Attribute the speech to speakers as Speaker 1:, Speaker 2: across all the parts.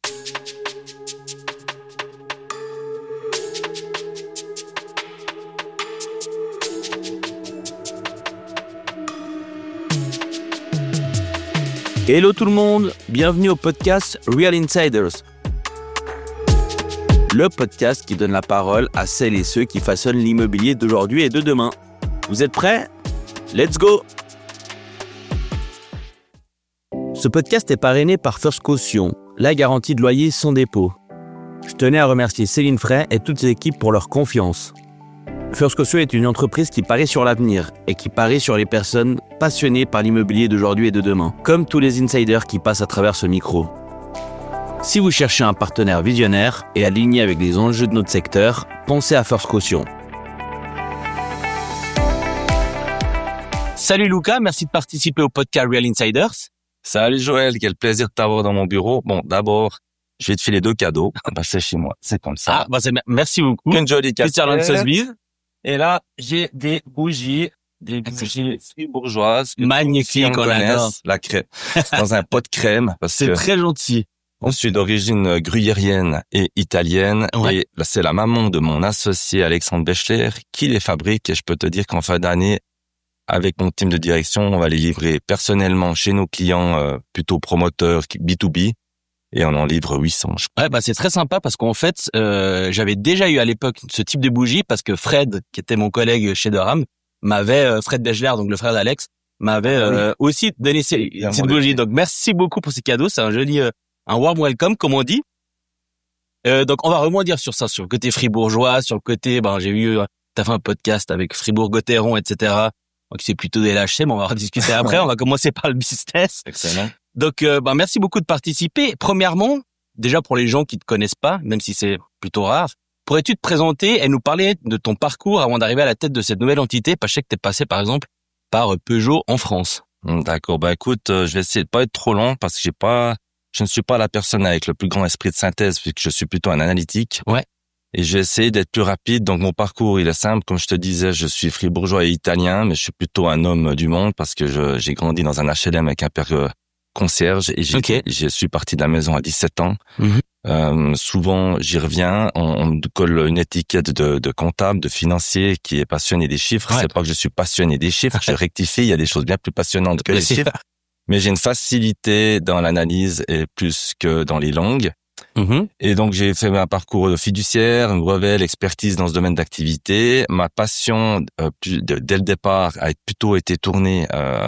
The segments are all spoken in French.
Speaker 1: Hello tout le monde, bienvenue au podcast Real Insiders. Le podcast qui donne la parole à celles et ceux qui façonnent l'immobilier d'aujourd'hui et de demain. Vous êtes prêts ? Let's go ! Ce podcast est parrainé par First Caution, la garantie de loyer sans dépôt. Je tenais à remercier Céline Frey et toute ses équipes pour leur confiance. First Caution est une entreprise qui parie sur l'avenir et qui parie sur les personnes passionnées par l'immobilier d'aujourd'hui et de demain, comme tous les insiders qui passent à travers ce micro. Si vous cherchez un partenaire visionnaire et aligné avec les enjeux de notre secteur, pensez à First Caution. Salut Lucas, merci de participer au podcast Real Insiders.
Speaker 2: Salut Joël, quel plaisir de t'avoir dans mon bureau. Bon, d'abord, je vais te filer 2 cadeaux. C'est chez moi, c'est comme ça.
Speaker 1: Merci beaucoup.
Speaker 2: Une jolie cafetière.
Speaker 1: Sotheby's.
Speaker 2: Et là, j'ai des bougies fribourgeoises.
Speaker 1: Magnifique, on adore.
Speaker 2: La crème. Dans un pot de crème.
Speaker 1: C'est très gentil.
Speaker 2: Je suis d'origine gruyérienne et italienne.
Speaker 1: Ouais.
Speaker 2: Et c'est la maman de mon associé Alexandre Bechler qui les fabrique. Et je peux te dire qu'en fin d'année, avec mon team de direction, on va les livrer personnellement chez nos clients, plutôt promoteurs B2B. Et on en livre 800.
Speaker 1: Ouais, c'est très sympa parce qu'en fait, j'avais déjà eu à l'époque ce type de bougie parce que Fred, qui était mon collègue chez Durham, Fred Bechler, donc le frère d'Alex, m'avait aussi donné cette bougie. Donc merci beaucoup pour ces cadeaux. C'est un joli, un warm welcome, comme on dit. Donc on va rebondir sur ça, sur le côté fribourgeois, sur le côté, j'ai vu, t'as fait un podcast avec Fribourg-Gotteron, etc. Donc c'est plutôt des lâchés, mais on va en discuter après. On va commencer par le business.
Speaker 2: Excellent.
Speaker 1: Donc, merci beaucoup de participer. Premièrement, déjà pour les gens qui te connaissent pas, même si c'est plutôt rare, pourrais-tu te présenter et nous parler de ton parcours avant d'arriver à la tête de cette nouvelle entité? Parce que je sais que t'es passé, par exemple, par Peugeot en France.
Speaker 2: D'accord. Écoute, je vais essayer de pas être trop long parce que je ne suis pas la personne avec le plus grand esprit de synthèse puisque je suis plutôt un analytique.
Speaker 1: Ouais.
Speaker 2: Et je vais essayer d'être plus rapide. Donc, mon parcours, il est simple. Comme je te disais, je suis fribourgeois et italien, mais je suis plutôt un homme du monde parce que j'ai grandi dans un HLM avec un père concierge et je suis parti de la maison à 17 ans. Mm-hmm. Souvent, j'y reviens, on me colle une étiquette de comptable, de financier qui est passionné des chiffres. Ouais. C'est pas que je suis passionné des chiffres, je rectifie, il y a des choses bien plus passionnantes que les chiffres. Mais j'ai une facilité dans l'analyse et plus que dans les langues. Mm-hmm. Et donc, j'ai fait un parcours de fiduciaire, une brevet, l'expertise dans ce domaine d'activité. Ma passion, dès le départ, a plutôt été tournée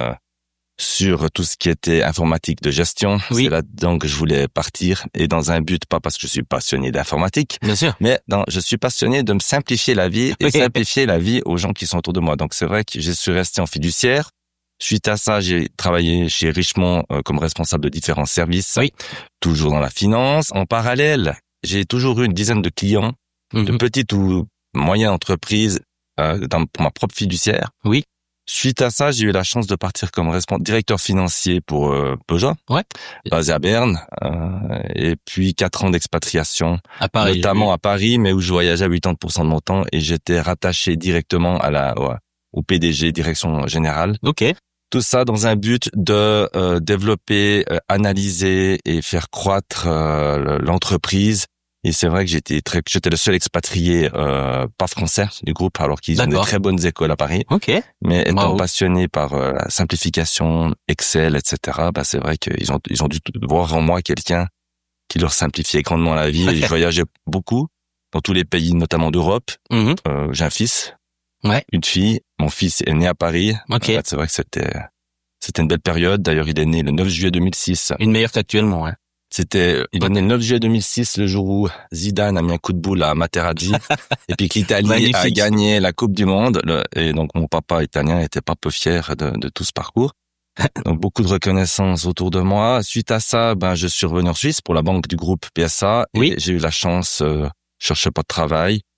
Speaker 2: sur tout ce qui était informatique de gestion. Oui. C'est là-dedans que je voulais partir et dans un but, pas parce que je suis passionné d'informatique,
Speaker 1: bien sûr,
Speaker 2: mais je suis passionné de me simplifier la vie et simplifier la vie aux gens qui sont autour de moi. Donc c'est vrai que je suis resté en fiduciaire. Suite à ça, j'ai travaillé chez Richemont comme responsable de différents services, toujours dans la finance. En parallèle, j'ai toujours eu une dizaine de clients, de petites ou moyennes entreprises pour ma propre fiduciaire. Oui. Suite à ça, j'ai eu la chance de partir comme directeur financier pour Peugeot, basé à Berne, et puis 4 ans d'expatriation, à Paris, notamment à Paris, mais où je voyageais à 80% de mon temps et j'étais rattaché directement au PDG, direction générale. Ok. Tout ça dans un but de développer, analyser et faire croître l'entreprise. Et c'est vrai que j'étais le seul expatrié pas français du groupe, alors qu'ils ont des très bonnes écoles à Paris. Ok. Mais étant passionné par la simplification, Excel, etc. C'est vrai qu'ils ont dû voir en moi quelqu'un qui leur simplifiait grandement la vie. Et je voyageais beaucoup dans tous les pays, notamment d'Europe. Mm-hmm. J'ai un fils, une fille. Mon fils est né à Paris. Okay. C'est vrai que c'était une belle période. D'ailleurs, il est né le 9 juillet 2006.
Speaker 1: Une meilleure qu'actuellement, ouais.
Speaker 2: Il est né le 9 juillet 2006, le jour où Zidane a mis un coup de boule à Materazzi, et puis que l'Italie a gagné la Coupe du Monde. Et donc, mon papa italien était pas peu fier de tout ce parcours. Donc, beaucoup de reconnaissance autour de moi. Suite à ça, je suis revenu en Suisse pour la banque du groupe PSA. Et j'ai eu la chance, je cherchais pas de travail.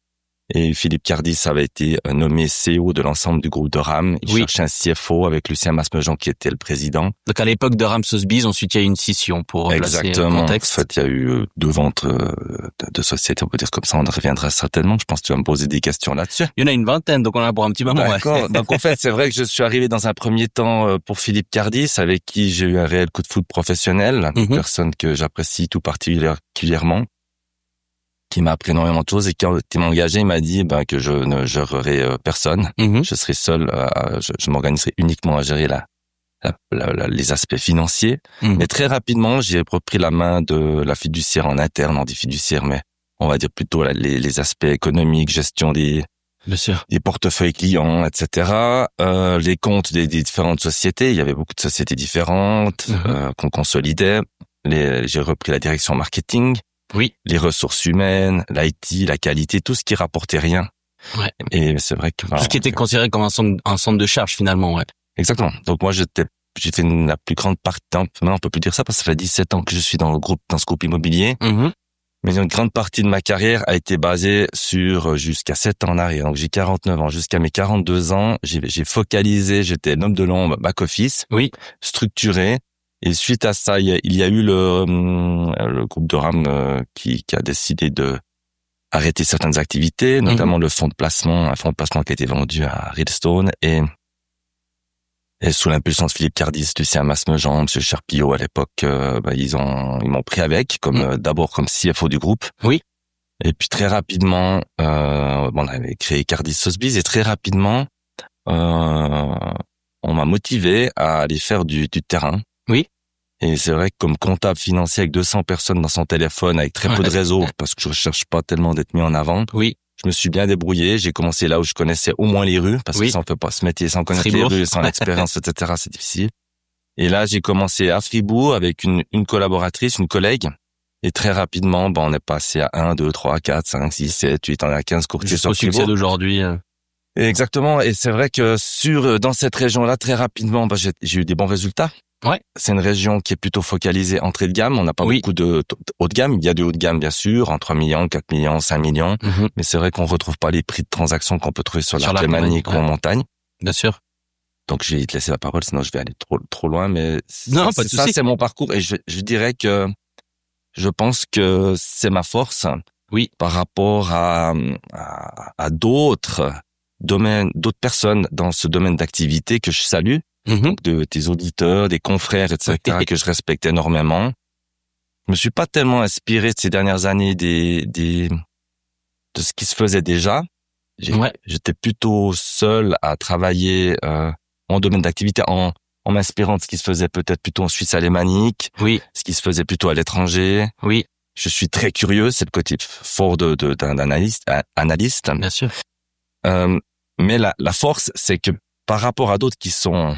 Speaker 2: Et Philippe Cardis avait été nommé CEO de l'ensemble du groupe de RAM. Il cherchait un CFO avec Lucien Masmejean qui était le président.
Speaker 1: Donc à l'époque de RAM Sotheby's, ensuite il y a eu une scission pour replacer le contexte.
Speaker 2: En fait, il y a eu 2 ventes de sociétés, on peut dire comme ça. On y reviendra certainement. Je pense que tu vas me poser des questions là-dessus.
Speaker 1: Il y en a une vingtaine, donc on en a pour un petit moment.
Speaker 2: D'accord.
Speaker 1: Ouais.
Speaker 2: Donc en fait, c'est vrai que je suis arrivé dans un premier temps pour Philippe Cardis, avec qui j'ai eu un réel coup de foudre professionnel. Une personne que j'apprécie tout particulièrement, qui m'a appris énormément de choses et qui m'a engagé. Il m'a dit que je ne gérerai personne. Je serai seul, je m'organiserai uniquement à gérer les aspects financiers. Mais très rapidement, j'ai repris la main de la fiduciaire en interne, on dit fiduciaire, mais on va dire plutôt les aspects économiques, gestion des portefeuilles clients, etc. Les comptes des différentes sociétés. Il y avait beaucoup de sociétés différentes qu'on consolidait. J'ai repris la direction marketing.
Speaker 1: Oui.
Speaker 2: Les ressources humaines, l'IT, la qualité, tout ce qui rapportait rien.
Speaker 1: Ouais.
Speaker 2: Et c'est vrai que...
Speaker 1: Tout ce qui était considéré comme un centre de charge, finalement, ouais.
Speaker 2: Exactement. Donc moi, j'ai fait la plus grande partie, maintenant on peut plus dire ça parce que ça fait 17 ans que je suis dans ce groupe immobilier. Mais une grande partie de ma carrière a été basée sur jusqu'à 7 ans en arrière. Donc j'ai 49 ans. Jusqu'à mes 42 ans, j'ai focalisé, j'étais l'homme de l'ombre, back office, structuré. Et suite à ça, il y a eu le groupe de RAM qui a décidé de arrêter certaines activités, notamment un fonds de placement qui a été vendu à Redstone et sous l'impulsion de Philippe Cardis, Lucien Masmejean, M. Charpillot à l'époque, ils m'ont pris avec d'abord comme CFO du groupe.
Speaker 1: Oui.
Speaker 2: Et puis très rapidement, on avait créé Cardis Sotheby's et très rapidement, on m'a motivé à aller faire du terrain.
Speaker 1: Oui.
Speaker 2: Et c'est vrai que comme comptable financier avec 200 personnes dans son téléphone, avec très peu de réseau, parce que je recherche pas tellement d'être mis en avant.
Speaker 1: Oui.
Speaker 2: Je me suis bien débrouillé. J'ai commencé là où je connaissais au moins les rues, parce que ça on peut pas se métier sans connaître les rues, sans l'expérience, etc. C'est difficile. Et là, j'ai commencé à Fribourg avec une collaboratrice, une collègue. Et très rapidement, on est passé à 1, 2, 3, 4, 5, 6, 7, 8, on est à 15 courtiers sur Fribourg.
Speaker 1: Succès d'aujourd'hui.
Speaker 2: Exactement. Et c'est vrai que dans cette région-là, très rapidement, j'ai eu des bons résultats.
Speaker 1: Ouais.
Speaker 2: C'est une région qui est plutôt focalisée entrée de gamme. On n'a pas beaucoup de haut de gamme. Il y a du haut de gamme, bien sûr, en 3 millions, 4 millions, 5 millions. Mais c'est vrai qu'on retrouve pas les prix de transaction qu'on peut trouver sur l'Arc lémanique ou en montagne.
Speaker 1: Bien sûr.
Speaker 2: Donc, je vais te laisser la parole, sinon je vais aller trop loin. Mais
Speaker 1: non, pas de souci.
Speaker 2: Ça, c'est mon parcours. Et je dirais que je pense que c'est ma force.
Speaker 1: Oui.
Speaker 2: Par rapport à d'autres domaines, d'autres personnes dans ce domaine d'activité que je salue. Donc de tes auditeurs, des confrères, etc., que je respecte énormément. Je me suis pas tellement inspiré de ces dernières années de ce qui se faisait déjà. J'étais plutôt seul à travailler en domaine d'activité en m'inspirant de ce qui se faisait peut-être plutôt en Suisse alémanique, ce qui se faisait plutôt à l'étranger.
Speaker 1: Oui.
Speaker 2: Je suis très curieux, c'est le côté fort d'un analyste.
Speaker 1: Bien sûr.
Speaker 2: Mais la force, c'est que par rapport à d'autres qui sont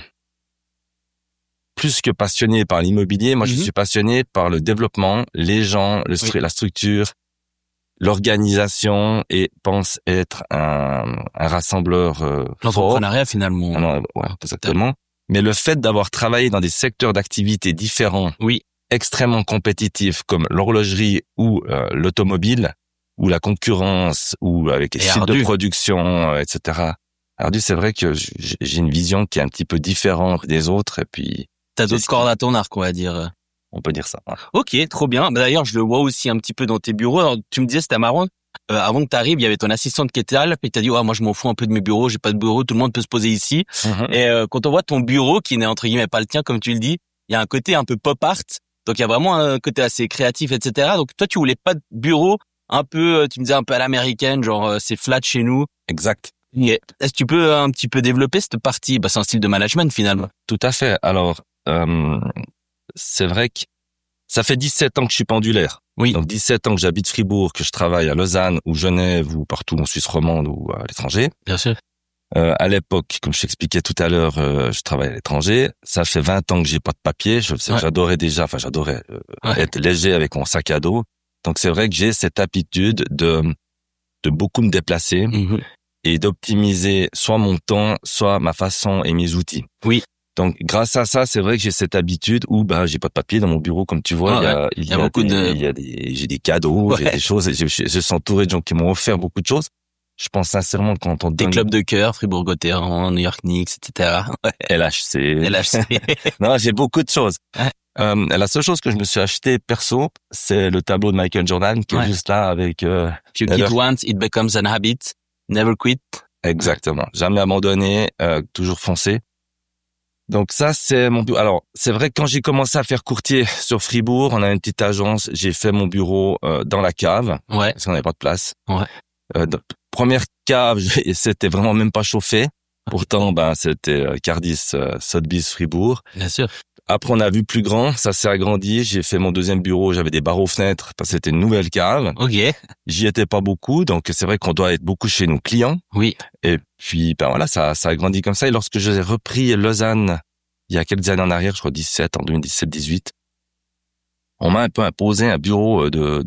Speaker 2: plus que passionné par l'immobilier, moi je suis passionné par le développement, les gens, la structure, l'organisation et pense être un rassembleur
Speaker 1: l'entrepreneuriat finalement.
Speaker 2: Exactement. Mais le fait d'avoir travaillé dans des secteurs d'activité différents, extrêmement compétitifs comme l'horlogerie ou l'automobile, ou la concurrence, ou avec les sites de production, etc. Ardu, c'est vrai que j'ai une vision qui est un petit peu différente des autres et puis
Speaker 1: t'as d'autres cordes à ton arc, on va dire.
Speaker 2: On peut dire ça. Ouais.
Speaker 1: Ok, trop bien. D'ailleurs, je le vois aussi un petit peu dans tes bureaux. Alors, tu me disais, c'était marrant. Avant que t'arrives, il y avait ton assistante qui était là, puis t'as dit, moi, je m'en fous un peu de mes bureaux, j'ai pas de bureau, tout le monde peut se poser ici. Et quand on voit ton bureau, qui n'est entre guillemets pas le tien, comme tu le dis, il y a un côté un peu pop art. Donc, il y a vraiment un côté assez créatif, etc. Donc, toi, tu voulais pas de bureau un peu, tu me disais un peu à l'américaine, genre, c'est flat chez nous.
Speaker 2: Exact.
Speaker 1: Est-ce que tu peux un petit peu développer cette partie? C'est un style de management, finalement.
Speaker 2: Tout à fait. Alors, c'est vrai que ça fait 17 ans que je suis pendulaire.
Speaker 1: Oui.
Speaker 2: Donc 17 ans que j'habite Fribourg, que je travaille à Lausanne ou Genève ou partout en Suisse romande ou à l'étranger.
Speaker 1: Bien sûr.
Speaker 2: À l'époque, comme je t'expliquais tout à l'heure, je travaille à l'étranger. Ça fait 20 ans que j'ai pas de papier. J'adorais être léger avec mon sac à dos. Donc c'est vrai que j'ai cette aptitude de beaucoup me déplacer et d'optimiser soit mon temps, soit ma façon et mes outils.
Speaker 1: Oui.
Speaker 2: Donc, grâce à ça, c'est vrai que j'ai cette habitude où, j'ai pas de papier dans mon bureau, comme tu vois. Il y a beaucoup j'ai des cadeaux, j'ai des choses, et je suis entouré de gens qui m'ont offert beaucoup de choses. je pense sincèrement quand on
Speaker 1: des clubs de cœur, Fribourg-Gotteron, New York Knicks, etc. Ouais. LHC.
Speaker 2: Non, j'ai beaucoup de choses.
Speaker 1: Ouais.
Speaker 2: La seule chose que je me suis acheté perso, c'est le tableau de Michael Jordan qui est juste là avec.
Speaker 1: If you quit once, it becomes an habit. Never quit.
Speaker 2: Exactement. Jamais abandonné, toujours foncé. Donc ça, c'est mon bureau. Alors, c'est vrai que quand j'ai commencé à faire courtier sur Fribourg, on a une petite agence, j'ai fait mon bureau dans la cave.
Speaker 1: Ouais.
Speaker 2: Parce qu'on n'avait pas de place.
Speaker 1: Ouais.
Speaker 2: Première cave, c'était vraiment même pas chauffé. Pourtant, c'était Cardis, Sotheby's, Fribourg.
Speaker 1: Bien sûr.
Speaker 2: Après, on a vu plus grand, ça s'est agrandi. J'ai fait mon deuxième bureau, j'avais des barreaux aux fenêtres parce que c'était une nouvelle cave.
Speaker 1: Ok.
Speaker 2: J'y étais pas beaucoup, donc c'est vrai qu'on doit être beaucoup chez nos clients.
Speaker 1: Oui.
Speaker 2: Et puis, voilà, ça a grandi comme ça. Et lorsque j'ai repris Lausanne, il y a quelques années en arrière, je crois en 2017-18, on m'a un peu imposé un bureau de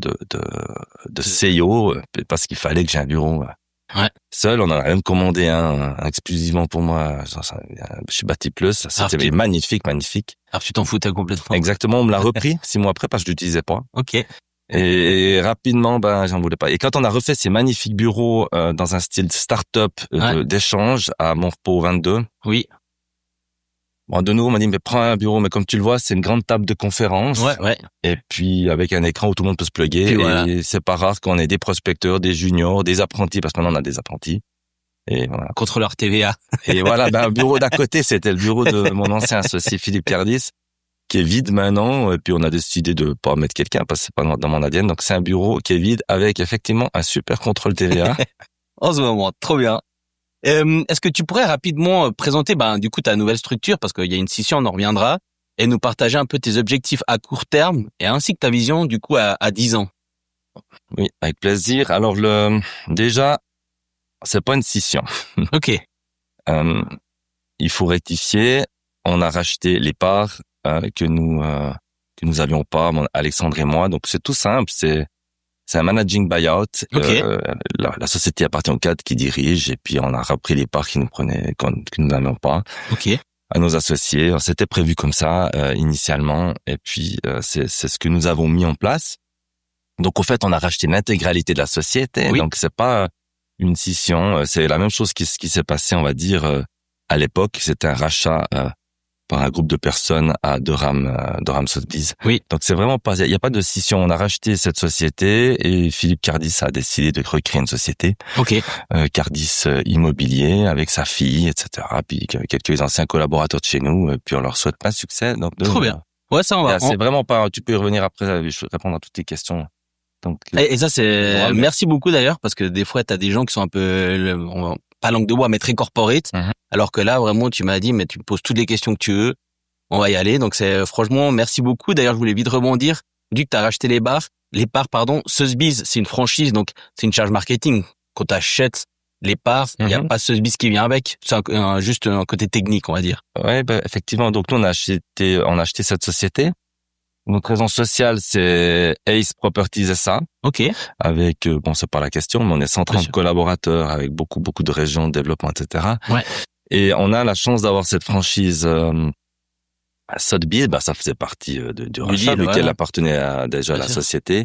Speaker 2: CEO parce qu'il fallait que j'ai un bureau seul. On en a même commandé un exclusivement pour moi chez Bâti Plus. C'était magnifique.
Speaker 1: Alors tu t'en foutais complètement.
Speaker 2: Exactement, on me l'a repris 6 mois après parce que je l'utilisais pas.
Speaker 1: Ok.
Speaker 2: Et rapidement, j'en voulais pas. Et quand on a refait ces magnifiques bureaux dans un style start-up d'échange à Montrepo 22.
Speaker 1: Oui.
Speaker 2: Bon, de nouveau, on m'a dit, mais prends un bureau, mais comme tu le vois, c'est une grande table de conférence.
Speaker 1: Ouais.
Speaker 2: Et puis, avec un écran où tout le monde peut se plugger. Et c'est pas rare qu'on ait des prospecteurs, des juniors, des apprentis, parce que maintenant on a des apprentis. Et voilà.
Speaker 1: Contrôleur TVA.
Speaker 2: Et voilà, un bureau d'à côté, c'était le bureau de mon ancien associé Philippe Cardis, qui est vide maintenant. Et puis, on a décidé de pas mettre quelqu'un parce que c'est pas dans mon ADN. Donc, c'est un bureau qui est vide avec effectivement un super contrôle TVA.
Speaker 1: En ce moment, trop bien. Est-ce que tu pourrais rapidement présenter du coup ta nouvelle structure, parce qu'il y a une scission, on en reviendra, et nous partager un peu tes objectifs à court terme et ainsi que ta vision du coup à 10 ans.
Speaker 2: Oui, avec plaisir. Alors déjà, c'est pas une scission.
Speaker 1: Ok.
Speaker 2: Il faut rectifier. On a racheté les parts que nous avions pas, Alexandre et moi. Donc c'est tout simple. C'est un managing buyout.
Speaker 1: Okay.
Speaker 2: La société appartient au cadre qui dirige, et puis on a repris les parts que nous n'avions pas.
Speaker 1: Ok.
Speaker 2: À nos associés. C'était prévu comme ça initialement, et puis c'est ce que nous avons mis en place. Donc au fait, on a racheté l'intégralité de la société.
Speaker 1: Oui.
Speaker 2: Donc c'est pas une scission. C'est la même chose qui s'est passé, on va dire, à l'époque. C'était un rachat par un groupe de personnes à Durham Sotheby's.
Speaker 1: Oui.
Speaker 2: Donc c'est vraiment pas, il y a pas de scission. On a racheté cette société et Philippe Cardis a décidé de recréer une société.
Speaker 1: Ok.
Speaker 2: Cardis Immobilier avec sa fille, etc. Puis quelques anciens collaborateurs de chez nous. Puis on leur souhaite plein de succès. Donc
Speaker 1: trop bien. Ouais, ça on va.
Speaker 2: C'est vraiment pas. Tu peux y revenir après. Je vais répondre à toutes tes questions. Donc.
Speaker 1: Et ça c'est. Merci beaucoup d'ailleurs, parce que des fois t'as des gens qui sont un peu pas langue de bois, mais très corporate. Alors que là, vraiment, tu m'as dit, mais tu me poses toutes les questions que tu veux. On va y aller. Donc c'est, franchement, merci beaucoup. D'ailleurs, je voulais vite rebondir. Vu que tu as racheté les parts, Sotheby's, c'est une franchise, donc c'est une charge marketing. Quand tu achètes les parts, il n'y a pas Sotheby's qui vient avec. C'est juste un côté technique, on va dire.
Speaker 2: Ouais, effectivement. Donc nous, on a acheté cette société. Notre raison sociale, c'est Ace Properties SA.
Speaker 1: Ok.
Speaker 2: Avec, c'est pas la question, mais on est 130 collaborateurs avec beaucoup de régions de développement, etc.
Speaker 1: Ouais.
Speaker 2: Et on a la chance d'avoir cette franchise Sotheby's. Ça faisait partie du rachat, vu qu'elle appartenait déjà à la société.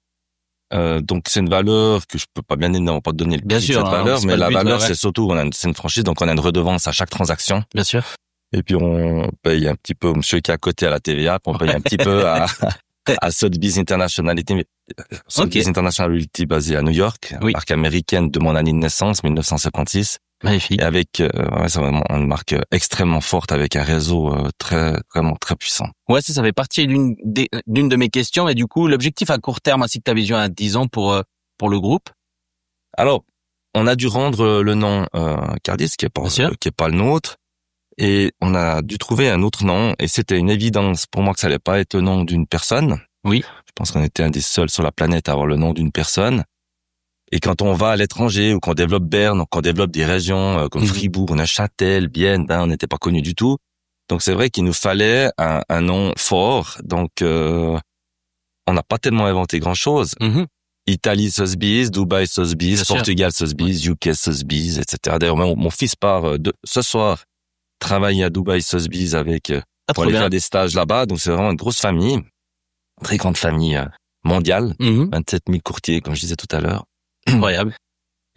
Speaker 2: Donc c'est une valeur que je peux pas bien évidemment pas te donner le prix de cette valeur, mais la valeur c'est surtout c'est une franchise, donc on a une redevance à chaque transaction.
Speaker 1: Bien sûr.
Speaker 2: Et puis on paye un petit peu au monsieur qui est à côté à la TVA, puis on paye un petit peu à Sotheby's Internationality. Sotheby's Internationality basée à New York, marque américaine de mon année de naissance, 1956.
Speaker 1: Magnifique.
Speaker 2: Et avec c'est vraiment une marque extrêmement forte avec un réseau vraiment très puissant.
Speaker 1: Ouais, ça fait partie d'une de mes questions, et du coup l'objectif à court terme ainsi que ta vision à 10 ans pour le groupe.
Speaker 2: Alors, on a dû rendre le nom Cardis qui est pas le nôtre. Et on a dû trouver un autre nom, et c'était une évidence pour moi que ça allait pas être le nom d'une personne.
Speaker 1: Oui.
Speaker 2: Je pense qu'on était un des seuls sur la planète à avoir le nom d'une personne. Et quand on va à l'étranger, ou qu'on développe Berne, ou qu'on développe des régions comme Fribourg, Neuchâtel, Bienne, on n'était pas connus du tout. Donc c'est vrai qu'il nous fallait un nom fort. Donc on n'a pas tellement inventé grand-chose. Italie Sotheby's, Dubaï Sotheby's, Portugal Sotheby's, UK Sotheby's, etc. D'ailleurs, mon fils part ce soir travailler à Dubaï Sotheby's pour aller faire des stages là-bas. Donc c'est vraiment une grosse famille, très grande famille mondiale, 27 000 courtiers comme je disais tout à l'heure.
Speaker 1: Incroyable.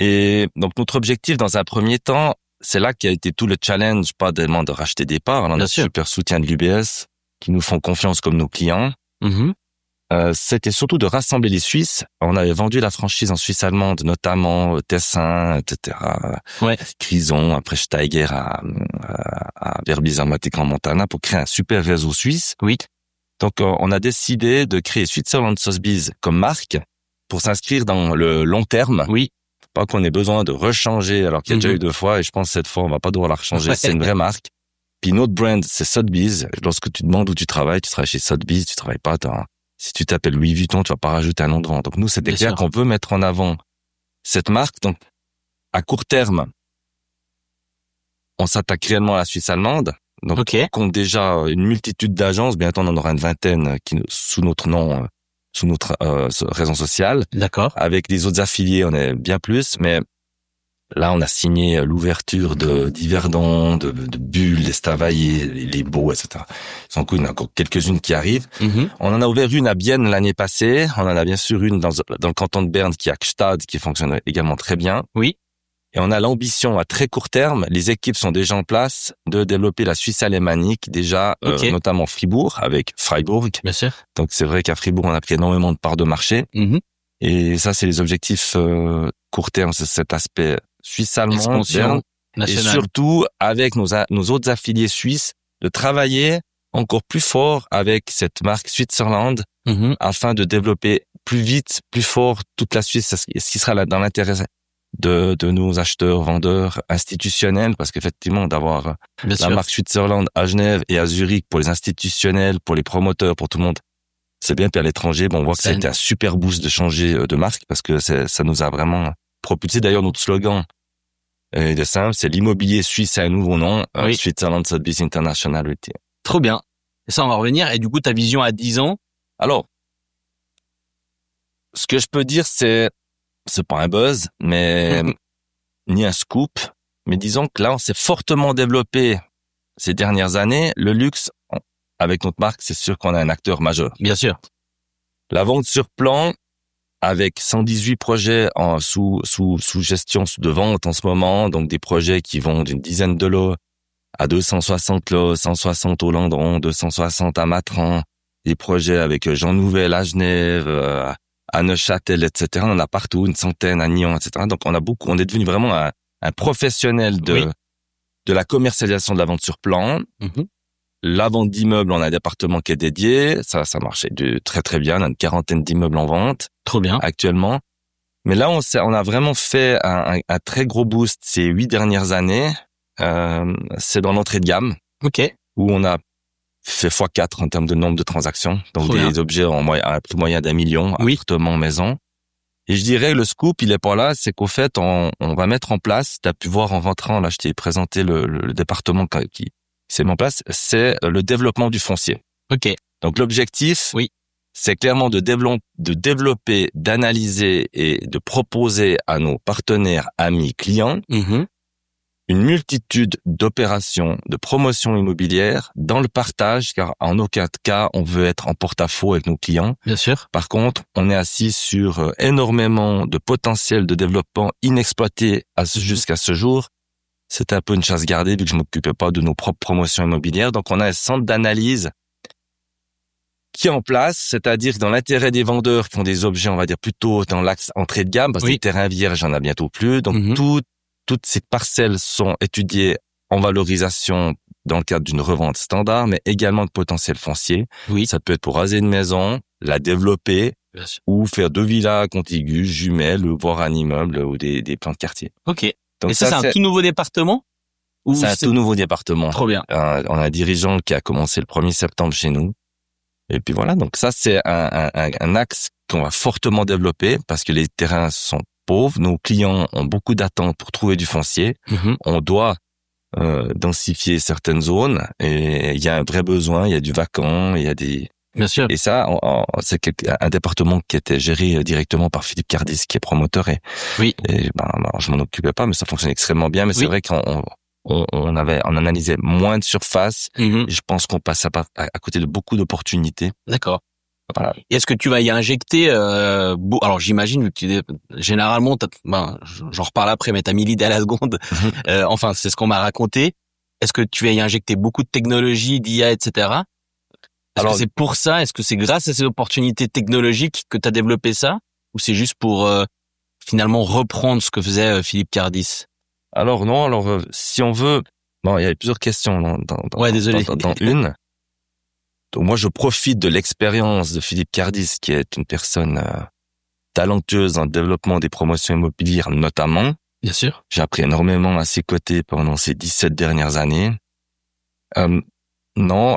Speaker 2: Et donc notre objectif dans un premier temps, c'est là qu'a été tout le challenge, pas tellement de racheter des parts. On a un super soutien de l'UBS qui nous font confiance comme nos clients. C'était surtout de rassembler les Suisses. On avait vendu la franchise en Suisse allemande, notamment Tessin, etc.
Speaker 1: Ouais.
Speaker 2: Crison, après Steiger à Verbizarmatic en Montana pour créer un super réseau suisse.
Speaker 1: Oui.
Speaker 2: Donc, on a décidé de créer Switzerland Sotheby's comme marque pour s'inscrire dans le long terme.
Speaker 1: Oui.
Speaker 2: Pas qu'on ait besoin de rechanger alors qu'il y a déjà eu 2 fois et je pense que cette fois, on va pas devoir la rechanger. Ouais. C'est une vraie marque. Puis notre brand, c'est Sotheby's. Lorsque tu demandes où tu travailles chez Sotheby's, tu travailles pas si tu t'appelles Louis Vuitton, tu vas pas rajouter un nom devant. Donc nous, c'était clair qu'on veut mettre en avant cette marque. Donc, à court terme, on s'attaque réellement à la Suisse allemande. Donc, on compte déjà une multitude d'agences. Bientôt, on en aura une vingtaine sous notre nom, sous notre raison sociale.
Speaker 1: D'accord.
Speaker 2: Avec les autres affiliés, on est bien plus. Mais là, on a signé l'ouverture d'Yverdon, de Bulle, d'Estavayer, les Beaux, etc. Il y en a encore quelques-unes qui arrivent. On en a ouvert une à Bienne l'année passée. On en a bien sûr une dans le canton de Berne qui est à Gstaad, qui fonctionne également très bien.
Speaker 1: Oui.
Speaker 2: Et on a l'ambition à très court terme, les équipes sont déjà en place, de développer la Suisse alémanique, déjà notamment Fribourg, avec Freiburg.
Speaker 1: Bien sûr.
Speaker 2: Donc c'est vrai qu'à Fribourg, on a pris énormément de parts de marché. Et ça, c'est les objectifs court terme, c'est cet aspect suisse-allemand, et surtout avec nos autres affiliés suisses, de travailler encore plus fort avec cette marque Switzerland afin de développer plus vite, plus fort toute la Suisse, ce qui sera dans l'intérêt de nos acheteurs, vendeurs institutionnels, parce qu'effectivement, d'avoir la marque Switzerland à Genève et à Zurich pour les institutionnels, pour les promoteurs, pour tout le monde, c'est bien. Puis à l'étranger, on voit que ça a été un super boost de changer de marque parce que ça nous a vraiment propulsé. D'ailleurs, notre slogan est simple, c'est l'immobilier suisse a un nouveau nom, Switzerland Sotheby's International Realty.
Speaker 1: Trop bien. Et ça, on va revenir. Et du coup, ta vision à 10 ans?
Speaker 2: Alors, ce que je peux dire, c'est pas un buzz, mais ni un scoop. Mais disons que là, on s'est fortement développé ces dernières années. Le luxe, avec notre marque, c'est sûr qu'on a un acteur majeur.
Speaker 1: Bien sûr.
Speaker 2: La vente sur plan, avec 118 projets sous gestion de vente en ce moment, donc des projets qui vont d'une dizaine de lots à 260 lots, 160 au Landron, 260 à Matran, des projets avec Jean Nouvel à Genève, à Neuchâtel, etc. On en a partout, une centaine à Nyon, etc. Donc on est devenu vraiment un professionnel de la commercialisation de la vente sur plan. La vente d'immeubles, on a un département qui est dédié. Ça marchait très très bien. On a une quarantaine d'immeubles en vente.
Speaker 1: Trop bien.
Speaker 2: Actuellement. Mais là, on a vraiment fait un très gros boost ces 8 dernières années. C'est dans l'entrée de gamme. Où on a fait x4 en termes de nombre de transactions. Donc
Speaker 1: Trop
Speaker 2: des
Speaker 1: bien.
Speaker 2: objets à un prix moyen d'1 million, appartements, maisons. Et je dirais, le scoop, il est pas là, c'est qu'au fait, on va mettre en place, tu as pu voir en rentrant, là, je t'ai présenté le département qui s'est mis en place, c'est le développement du foncier. Donc l'objectif, c'est clairement de développer, d'analyser et de proposer à nos partenaires, amis, clients, une multitude d'opérations de promotion immobilière dans le partage, car en aucun cas on veut être en porte-à-faux avec nos clients.
Speaker 1: Bien sûr.
Speaker 2: Par contre, on est assis sur énormément de potentiel de développement inexploité jusqu'à ce jour. C'était un peu une chasse gardée vu que je m'occupais pas de nos propres promotions immobilières. Donc on a un centre d'analyse qui est en place, c'est-à-dire dans l'intérêt des vendeurs qui ont des objets, on va dire plutôt dans l'axe entrée de gamme, parce que les terrains vierges, j'en ai bientôt plus. Donc toutes ces parcelles sont étudiées en valorisation dans le cadre d'une revente standard, mais également de potentiel foncier. Ça peut être pour raser une maison, la développer, ou faire 2 villas contiguës, jumelles, voire un immeuble ou des plans de quartier.
Speaker 1: Donc et ça, c'est un
Speaker 2: c'est
Speaker 1: tout nouveau département?
Speaker 2: C'est un tout nouveau département.
Speaker 1: Trop bien.
Speaker 2: On a un dirigeant qui a commencé le 1er septembre chez nous. Et puis voilà, donc ça, c'est un axe qu'on va fortement développer parce que les terrains sont pauvres. Nos clients ont beaucoup d'attentes pour trouver du foncier. On doit densifier certaines zones et il y a un vrai besoin, il y a du vacant, il y a des...
Speaker 1: Bien sûr.
Speaker 2: Et ça, c'est un département qui était géré directement par Philippe Cardis, qui est promoteur. Et je m'en occupais pas, mais ça fonctionne extrêmement bien. Mais c'est vrai qu'on analysait moins de surface. Et je pense qu'on passe à côté de beaucoup d'opportunités.
Speaker 1: D'accord.
Speaker 2: Voilà.
Speaker 1: Est-ce que tu vas y injecter alors j'imagine généralement j'en reparle après, mais t'as mis l'idée à la seconde. Enfin, c'est ce qu'on m'a raconté. Est-ce que tu vas y injecter beaucoup de technologies, d'IA, etc. Est-ce que c'est pour ça? Est-ce que c'est grâce à ces opportunités technologiques que tu as développé ça? Ou c'est juste pour finalement reprendre ce que faisait Philippe Cardis?
Speaker 2: Alors non, si on veut... Bon, il y a plusieurs questions dans une. Donc moi, je profite de l'expérience de Philippe Cardis, qui est une personne talentueuse dans le développement des promotions immobilières notamment.
Speaker 1: Bien sûr.
Speaker 2: J'ai appris énormément à ses côtés pendant ces 17 dernières années. Non,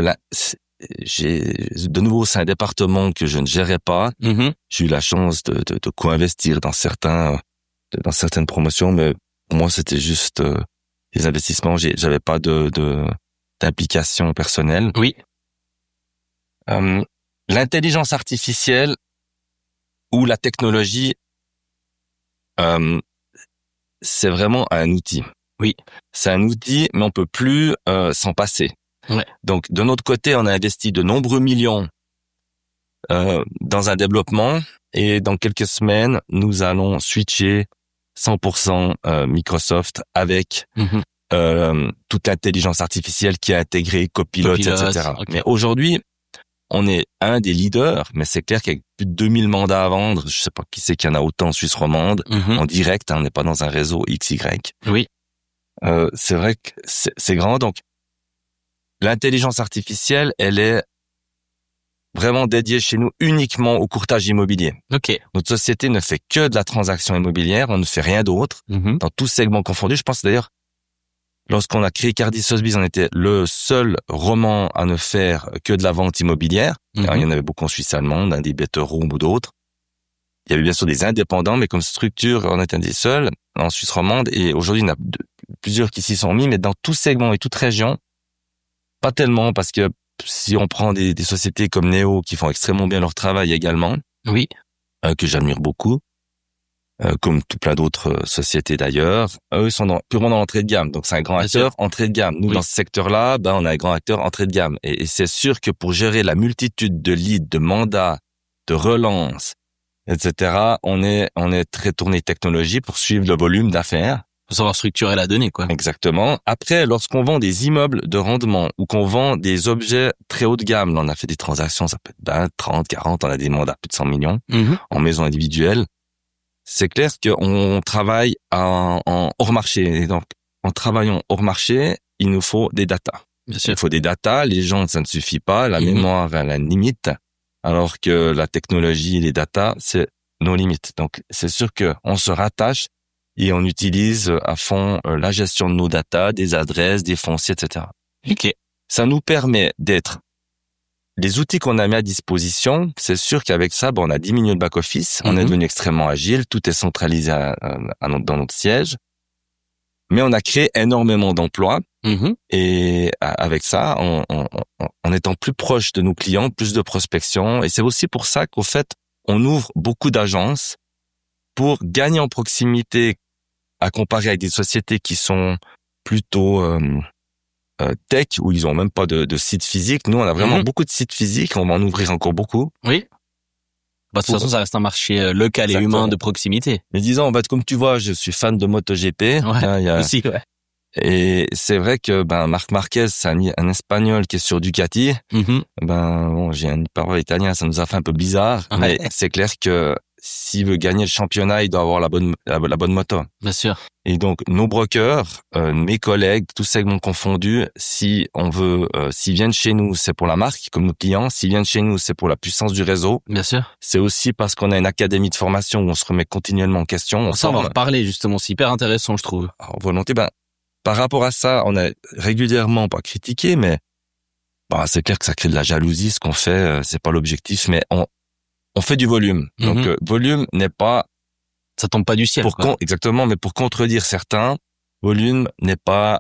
Speaker 2: de nouveau, c'est un département que je ne gérais pas. J'ai eu la chance de co-investir dans certaines promotions, mais pour moi, c'était juste des investissements. J'avais pas d'implication personnelle.
Speaker 1: Oui.
Speaker 2: L'intelligence artificielle ou la technologie, c'est vraiment un outil.
Speaker 1: Oui.
Speaker 2: C'est un outil, mais on peut plus s'en passer.
Speaker 1: Ouais.
Speaker 2: Donc, de notre côté, on a investi de nombreux millions dans un développement et dans quelques semaines, nous allons switcher 100% Microsoft avec toute l'intelligence artificielle qui est intégrée, Copilot, etc. Okay. Mais aujourd'hui, on est un des leaders, mais c'est clair qu'avec plus de 2000 mandats à vendre, je sais pas qui c'est qu'il y en a autant en Suisse romande, en direct, on n'est pas dans un réseau XY.
Speaker 1: Oui.
Speaker 2: C'est vrai que c'est grand. Donc, l'intelligence artificielle, elle est vraiment dédiée chez nous uniquement au courtage immobilier.
Speaker 1: Ok.
Speaker 2: Notre société ne fait que de la transaction immobilière, on ne fait rien d'autre, dans tous segments confondus. Je pense d'ailleurs, lorsqu'on a créé Cardis Sotheby's, on était le seul roman à ne faire que de la vente immobilière. Alors, il y en avait beaucoup en Suisse allemande, des Better Room ou d'autres. Il y avait bien sûr des indépendants, mais comme structure, on était un des seuls en Suisse romande. Et aujourd'hui, il y en a plusieurs qui s'y sont mis, mais dans tout segment et toute région, pas tellement, parce que si on prend des sociétés comme Néo qui font extrêmement bien leur travail également,
Speaker 1: oui,
Speaker 2: que j'admire beaucoup, comme tout plein d'autres sociétés d'ailleurs, eux ils sont purement dans l'entrée de gamme. Donc c'est un grand acteur entrée de gamme. Nous dans ce secteur-là, on a un grand acteur entrée de gamme. Et c'est sûr que pour gérer la multitude de leads, de mandats, de relances, etc., on est très tourné technologie pour suivre le volume d'affaires.
Speaker 1: Faut savoir structurer la donnée, quoi.
Speaker 2: Exactement. Après, lorsqu'on vend des immeubles de rendement ou qu'on vend des objets très haut de gamme, là, on a fait des transactions, ça peut être 20, 30, 40, on a des mandats plus de 100 millions en maison individuelle. C'est clair qu'on travaille en hors marché. Et donc, en travaillant hors marché, il nous faut des datas.
Speaker 1: Bien sûr.
Speaker 2: Il faut des datas. Les gens, ça ne suffit pas. La mémoire, elle a une limite. Alors que la technologie, les datas, c'est nos limites. Donc, c'est sûr qu'on se rattache et on utilise à fond la gestion de nos datas, des adresses, des fonciers, etc.
Speaker 1: Ok.
Speaker 2: Ça nous permet d'être les outils qu'on a mis à disposition. C'est sûr qu'avec ça, on a diminué le back-office. On est devenu extrêmement agile. Tout est centralisé dans notre siège. Mais on a créé énormément d'emplois. Et avec ça, en étant plus proche de nos clients, plus de prospection. Et c'est aussi pour ça qu'au fait, on ouvre beaucoup d'agences pour gagner en proximité à comparer avec des sociétés qui sont plutôt tech, où ils ont même pas de site physique. Nous, on a vraiment beaucoup de sites physiques, on va en ouvrir encore beaucoup.
Speaker 1: Oui. De toute façon, ça reste un marché local et humain de proximité.
Speaker 2: Mais disons, comme tu vois, je suis fan de MotoGP.
Speaker 1: Aussi, ouais.
Speaker 2: Et c'est vrai que Marc Marquez, c'est un Espagnol qui est sur Ducati. J'ai un parole italien, ça nous a fait un peu bizarre, mais c'est clair que s'il veut gagner le championnat, il doit avoir la bonne moto.
Speaker 1: Bien sûr.
Speaker 2: Et donc nos brokers, mes collègues, tous segments confondus, s'ils viennent chez nous, c'est pour la marque, comme nos clients. S'ils viennent chez nous, c'est pour la puissance du réseau.
Speaker 1: Bien sûr.
Speaker 2: C'est aussi parce qu'on a une académie de formation où on se remet continuellement en question.
Speaker 1: Ça, on va en reparler justement. C'est hyper intéressant, je trouve.
Speaker 2: Alors, volonté, par rapport à ça, on a régulièrement pas critiqué, mais c'est clair que ça crée de la jalousie. Ce qu'on fait, c'est pas l'objectif, mais on fait du volume. Donc volume n'est pas,
Speaker 1: ça tombe pas du ciel.
Speaker 2: Exactement, mais pour contredire certains, volume n'est pas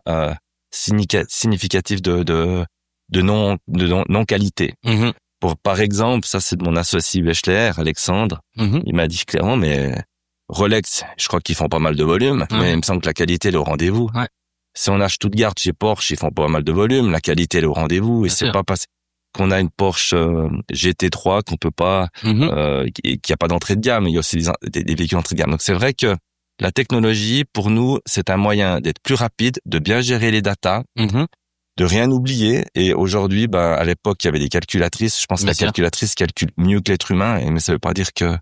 Speaker 2: significatif de non qualité. Par exemple, ça c'est de mon associé Bechler, Alexandre. Il m'a dit clairement, mais Rolex, je crois qu'ils font pas mal de volume, mais il me semble que la qualité est au rendez-vous. Si on a Stuttgart chez Porsche, ils font pas mal de volume, la qualité est au rendez-vous et c'est pas passé. qu'on a une Porsche GT3 qu'on peut pas, qui a pas d'entrée de gamme. Il y a aussi des véhicules d'entrée de gamme. Donc c'est vrai que la technologie, pour nous, c'est un moyen d'être plus rapide, de bien gérer les datas, de rien oublier. Et aujourd'hui, à l'époque, il y avait des calculatrices. Je pense que la calculatrice calcule mieux que l'être humain, mais ça veut pas dire qu'on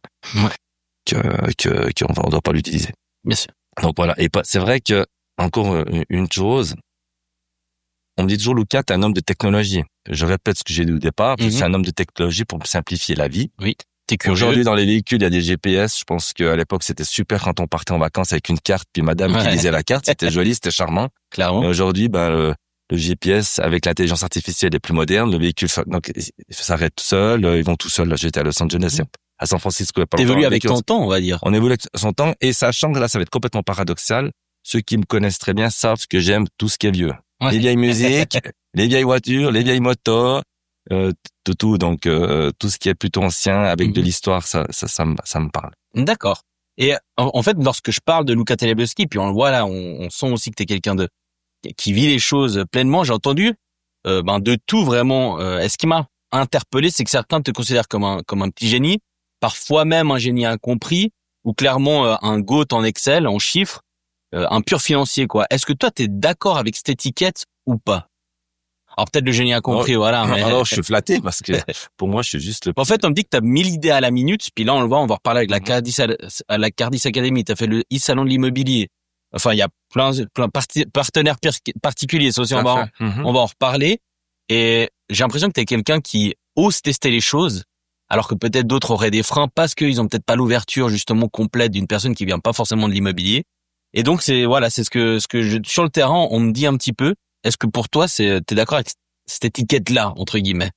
Speaker 2: doit pas l'utiliser.
Speaker 1: Bien sûr.
Speaker 2: Donc voilà. Et c'est vrai que, encore une chose, on me dit toujours, Lucas, t'es un homme de technologie. Je répète ce que j'ai dit au départ, c'est un homme de technologie pour me simplifier la vie.
Speaker 1: Oui. T'es curieux.
Speaker 2: Aujourd'hui, dans les véhicules, il y a des GPS. Je pense qu'à l'époque, c'était super quand on partait en vacances avec une carte, puis madame qui lisait la carte. C'était joli, c'était charmant.
Speaker 1: Clairement.
Speaker 2: Mais aujourd'hui, le GPS, avec l'intelligence artificielle, est plus moderne. Le véhicule, donc, il s'arrête tout seul. Ils vont tout seuls. Là, j'étais à Los Angeles, à San Francisco.
Speaker 1: T'évolues avec ton temps, on va dire.
Speaker 2: On évolue avec son temps. Et sachant que là, ça va être complètement paradoxal. Ceux qui me connaissent très bien savent que j'aime tout ce qui est vieux. Les vieilles musiques, les vieilles voitures, les vieilles motos, tout. Donc, tout ce qui est plutôt ancien avec de l'histoire, ça me parle.
Speaker 1: D'accord. Et en fait, lorsque je parle de Luca Telebowski, puis on le voit là, on sent aussi que t'es quelqu'un qui vit les choses pleinement. J'ai entendu, de tout vraiment. Et ce qui m'a interpellé, c'est que certains te considèrent comme un petit génie, parfois même un génie incompris, ou clairement un GOAT en Excel, en chiffres. Un pur financier, quoi. Est-ce que toi, t'es d'accord avec cette étiquette ou pas? Alors peut-être le génie incompris, voilà. Mais...
Speaker 2: Alors je suis flatté parce que pour moi, je suis juste le...
Speaker 1: En fait, on me dit que t'as 1000 idées à la minute, puis là, on le voit, on va reparler avec la Cardis Academy. T'as fait le e-salon de l'immobilier. Enfin, il y a plein partenaires particuliers. Ça aussi, on va en reparler. Et j'ai l'impression que t'es quelqu'un qui ose tester les choses, alors que peut-être d'autres auraient des freins parce qu'ils ont peut-être pas l'ouverture justement complète d'une personne qui vient pas forcément de l'immobilier. Et donc c'est ce que sur le terrain on me dit un petit peu. Est-ce que pour toi t'es d'accord avec cette étiquette là entre guillemets?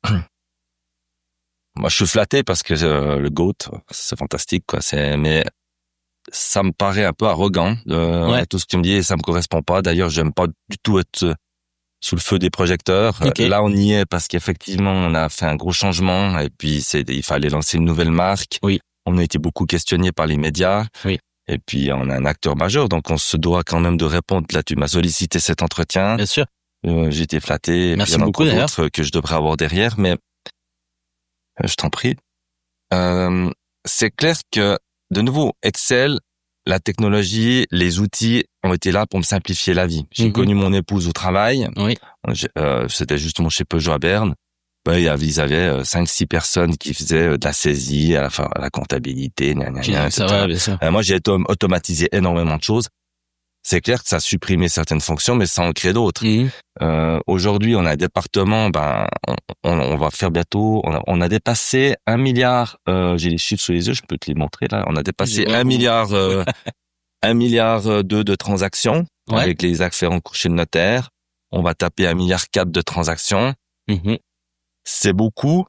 Speaker 2: Moi je suis flatté parce que le GOAT c'est fantastique quoi. Mais ça me paraît un peu arrogant tout ce que tu me dis et ça me correspond pas. D'ailleurs j'aime pas du tout être sous le feu des projecteurs. Okay. Là on y est parce qu'effectivement on a fait un gros changement et puis il fallait lancer une nouvelle marque.
Speaker 1: Oui.
Speaker 2: On a été beaucoup questionné par les médias.
Speaker 1: Oui.
Speaker 2: Et puis, on a un acteur majeur, donc on se doit quand même de répondre. Là, tu m'as sollicité cet entretien.
Speaker 1: Bien sûr.
Speaker 2: J'ai été flatté.
Speaker 1: Merci
Speaker 2: il y en a
Speaker 1: beaucoup,
Speaker 2: encore d'autres que je devrais avoir derrière, mais je t'en prie. C'est clair que, de nouveau, Excel, la technologie, les outils ont été là pour me simplifier la vie. J'ai connu mon épouse au travail.
Speaker 1: Oui.
Speaker 2: C'était justement chez Peugeot à Berne. Ils avaient 5-6 personnes qui faisaient de la saisie, à la comptabilité,
Speaker 1: ça va, bien sûr.
Speaker 2: Moi, j'ai automatisé énormément de choses. C'est clair que ça a supprimé certaines fonctions, mais ça en crée d'autres. Aujourd'hui, on a un département, on va faire bientôt, on a dépassé 1 milliard, j'ai les chiffres sous les yeux, je peux te les montrer là. On a dépassé 1 milliard, 1 milliard de transactions avec les affaires en cours chez le notaire. On va taper 1,4 milliard de transactions. C'est beaucoup.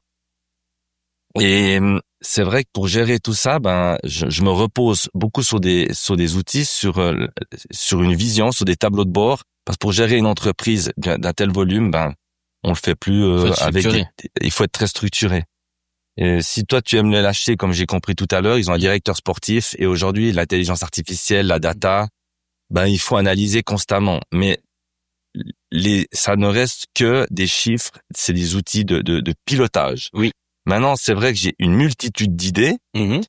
Speaker 2: Et c'est vrai que pour gérer tout ça, je me repose beaucoup sur des outils, sur une vision, sur des tableaux de bord. Parce que pour gérer une entreprise d'un tel volume, on le fait plus il faut être très structuré. Et si toi tu aimes les lâcher, comme j'ai compris tout à l'heure, ils ont un directeur sportif et aujourd'hui l'intelligence artificielle, la data, il faut analyser constamment. Mais ça ne reste que des chiffres, c'est des outils de pilotage.
Speaker 1: Oui.
Speaker 2: Maintenant, c'est vrai que j'ai une multitude d'idées,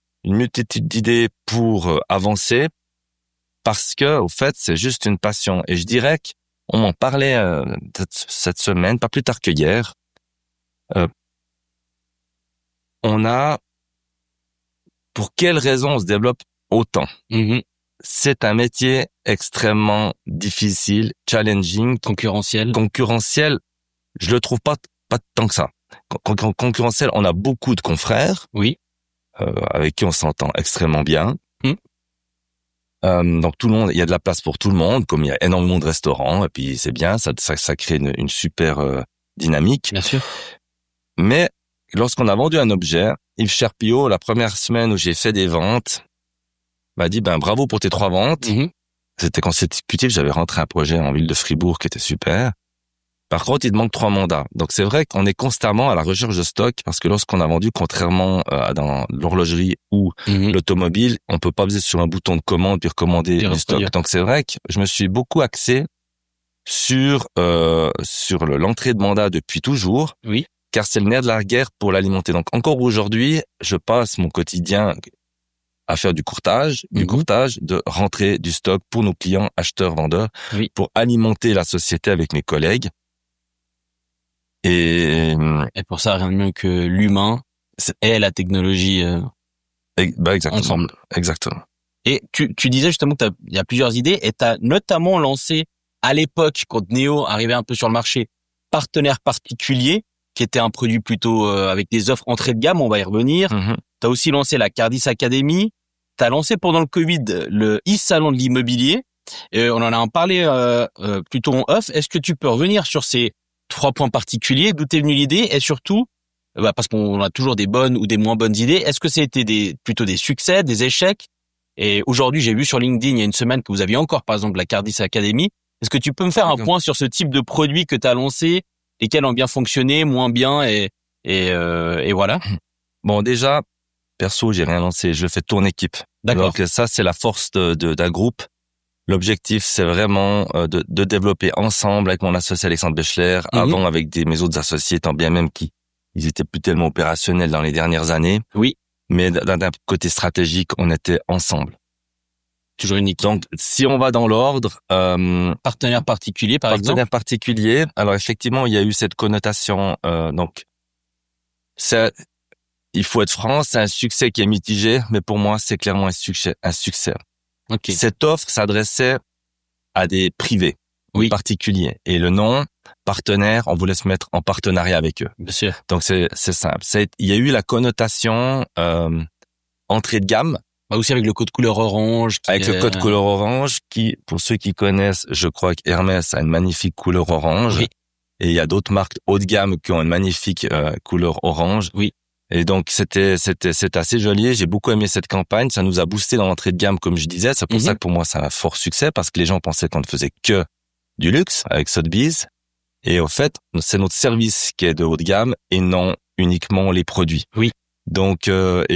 Speaker 2: pour avancer, parce que, au fait, c'est juste une passion. Et je dirais qu'on m'en parlait cette semaine, pas plus tard que hier. Pour quelles raisons on se développe autant? C'est un métier extrêmement difficile, challenging,
Speaker 1: concurrentiel.
Speaker 2: Je le trouve pas tant que ça. Concurrentiel, on a beaucoup de confrères.
Speaker 1: Oui.
Speaker 2: Avec qui on s'entend extrêmement bien. Donc tout le monde, il y a de la place pour tout le monde, comme il y a énormément de restaurants, et puis c'est bien, ça crée une super dynamique.
Speaker 1: Bien sûr.
Speaker 2: Mais lorsqu'on a vendu un objet, Yves Cherpiot, la première semaine où j'ai fait des ventes, m'a dit bravo pour tes 3 ventes. C'était consécutif, j'avais rentré un projet en ville de Fribourg qui était super. Par contre, il te manque 3 mandats. Donc c'est vrai qu'on est constamment à la recherche de stock parce que lorsqu'on a vendu, contrairement à dans l'horlogerie ou l'automobile, on peut pas appuyer sur un bouton de commande puis recommander du stock. Donc c'est vrai que je me suis beaucoup axé sur l'entrée de mandat depuis toujours.
Speaker 1: Oui.
Speaker 2: car c'est le nerf de la guerre pour l'alimenter. Donc encore aujourd'hui, je passe mon quotidien à faire du courtage, de rentrer du stock pour nos clients acheteurs, vendeurs, pour alimenter la société avec mes collègues. Et
Speaker 1: pour ça, rien de mieux que l'humain et la technologie
Speaker 2: exactement.
Speaker 1: ensemble.
Speaker 2: Exactement.
Speaker 1: Et tu disais justement qu'il y a plusieurs idées et tu as notamment lancé à l'époque, quand Neo arrivait un peu sur le marché, Partenaire Particulier, qui était un produit plutôt avec des offres entrée de gamme, on va y revenir. Tu as aussi lancé la Cardis Academy. Tu as lancé pendant le Covid le e-salon de l'immobilier. On en a parlé plutôt en off. Est-ce que tu peux revenir sur ces 3 points particuliers, d'où t'es venue l'idée et surtout, parce qu'on a toujours des bonnes ou des moins bonnes idées, est-ce que c'était plutôt des succès, des échecs? Et aujourd'hui, j'ai vu sur LinkedIn il y a une semaine que vous aviez encore, par exemple, la Cardis Academy. Est-ce que tu peux me faire un point sur ce type de produit que tu as lancé, lesquels ont bien fonctionné, moins bien et voilà?
Speaker 2: Bon, déjà, perso, j'ai rien lancé. Je fais tourner équipe.
Speaker 1: D'accord.
Speaker 2: Donc ça, c'est la force d'un groupe. L'objectif, c'est vraiment de développer ensemble avec mon associé Alexandre Bechler, avant avec mes autres associés, tant bien même ils étaient plus tellement opérationnels dans les dernières années.
Speaker 1: Oui.
Speaker 2: Mais d'un côté stratégique, on était ensemble.
Speaker 1: Toujours une équipe.
Speaker 2: Donc, si on va dans l'ordre,
Speaker 1: Partenaire Particulier, par exemple.
Speaker 2: Partenaire Particulier. Alors effectivement, il y a eu cette connotation. Donc, il faut être franc, c'est un succès qui est mitigé, mais pour moi, c'est clairement un succès.
Speaker 1: Okay.
Speaker 2: Cette offre s'adressait à des privés, des particuliers. Et le nom, partenaire, on voulait se mettre en partenariat avec eux.
Speaker 1: Bien sûr.
Speaker 2: Donc, c'est simple. Il y a eu la connotation entrée de gamme.
Speaker 1: Aussi avec le code couleur orange.
Speaker 2: Le code couleur orange, qui, pour ceux qui connaissent, je crois qu'Hermès a une magnifique couleur orange.
Speaker 1: Oui.
Speaker 2: Et il y a d'autres marques haut de gamme qui ont une magnifique couleur orange.
Speaker 1: Oui.
Speaker 2: Et donc, c'était assez joli. J'ai beaucoup aimé cette campagne. Ça nous a boosté dans l'entrée de gamme, comme je disais. C'est pour ça que pour moi, c'est un fort succès, parce que les gens pensaient qu'on ne faisait que du luxe avec Sotheby's. Et au fait, c'est notre service qui est de haut de gamme et non uniquement les produits.
Speaker 1: Oui.
Speaker 2: Donc,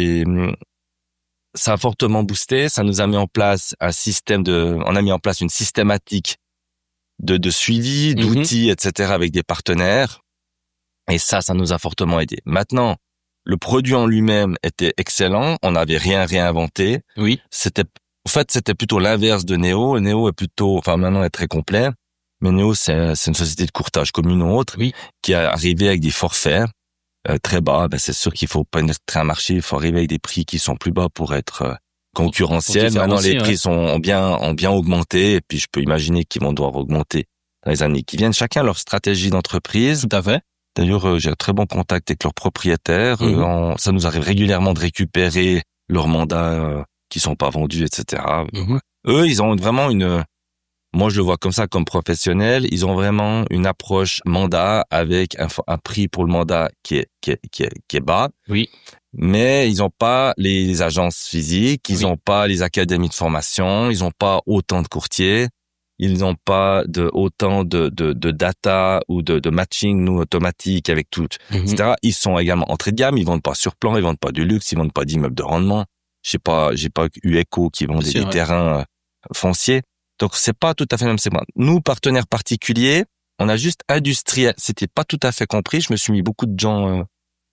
Speaker 2: ça a fortement boosté. Ça nous a mis en place on a mis en place une systématique de suivi, d'outils, etc. avec des partenaires. Et ça nous a fortement aidé. Maintenant, le produit en lui-même était excellent. On n'avait rien réinventé.
Speaker 1: Oui.
Speaker 2: C'était plutôt l'inverse de Neo. Neo est maintenant est très complet. Mais Neo, c'est une société de courtage comme une autre.
Speaker 1: Oui.
Speaker 2: Qui est arrivée avec des forfaits très bas. C'est sûr qu'il faut pénétrer un marché. Il faut arriver avec des prix qui sont plus bas pour être concurrentiels. Maintenant, les prix ont bien augmenté. Et puis, je peux imaginer qu'ils vont devoir augmenter dans les années qui viennent. Chacun leur stratégie d'entreprise.
Speaker 1: Tout à fait.
Speaker 2: D'ailleurs, j'ai un très bon contact avec leurs propriétaires. Ça nous arrive régulièrement de récupérer leurs mandats qui sont pas vendus, etc. Eux, ils ont vraiment moi je le vois comme ça, comme professionnel, ils ont vraiment une approche mandat avec un prix pour le mandat qui est bas.
Speaker 1: Oui.
Speaker 2: Mais ils ont pas les agences physiques, ils ont pas les académies de formation, ils ont pas autant de courtiers. Ils n'ont pas autant de data ou de matching, automatique avec tout, etc. Ils sont également entrée de gamme. Ils vendent pas sur plan, ils vendent pas du luxe, ils vendent pas d'immeubles de rendement. J'ai pas eu Echo qui vendait des terrains fonciers. Donc, c'est pas tout à fait le même segment. Nous, partenaires particuliers, on a juste industriel. C'était pas tout à fait compris. Je me suis mis beaucoup de gens,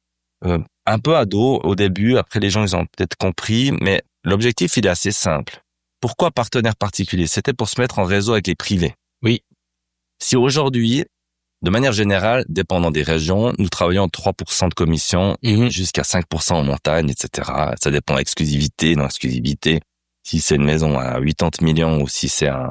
Speaker 2: un peu à dos au début. Après, les gens, ils ont peut-être compris. Mais l'objectif, il est assez simple. Pourquoi partenaire particulier? C'était pour se mettre en réseau avec les privés.
Speaker 1: Oui.
Speaker 2: Si aujourd'hui, de manière générale, dépendant des régions, nous travaillons 3% de commission jusqu'à 5% en montagne, etc. Ça dépend de l'exclusivité, non exclusivité. Si c'est une maison à 80 millions ou si c'est un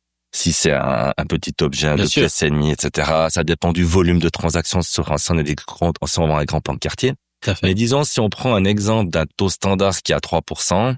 Speaker 2: petit objet de pièce et demie, etc. Ça dépend du volume de transactions si on vend un grand plan de quartier. Mais disons, si on prend un exemple d'un taux standard qui est à 3%,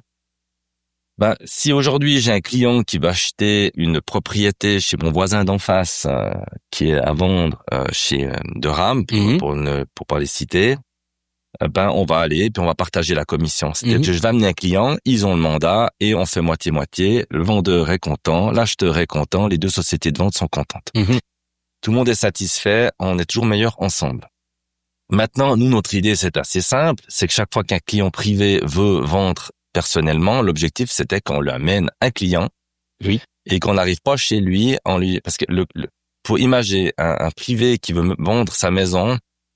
Speaker 2: si aujourd'hui j'ai un client qui va acheter une propriété chez mon voisin d'en face qui est à vendre chez De Ram pour pas les citer, on va aller puis on va partager la commission. C'est-à-dire que je vais amener un client, ils ont le mandat et on fait moitié-moitié. Le vendeur est content, l'acheteur est content, les deux sociétés de vente sont contentes. Tout le monde est satisfait, on est toujours meilleur ensemble. Maintenant, nous, notre idée, c'est assez simple, c'est que chaque fois qu'un client privé veut vendre personnellement, l'objectif, c'était qu'on lui amène un client et qu'on n'arrive pas chez lui parce que pour imaginer un privé qui veut vendre sa maison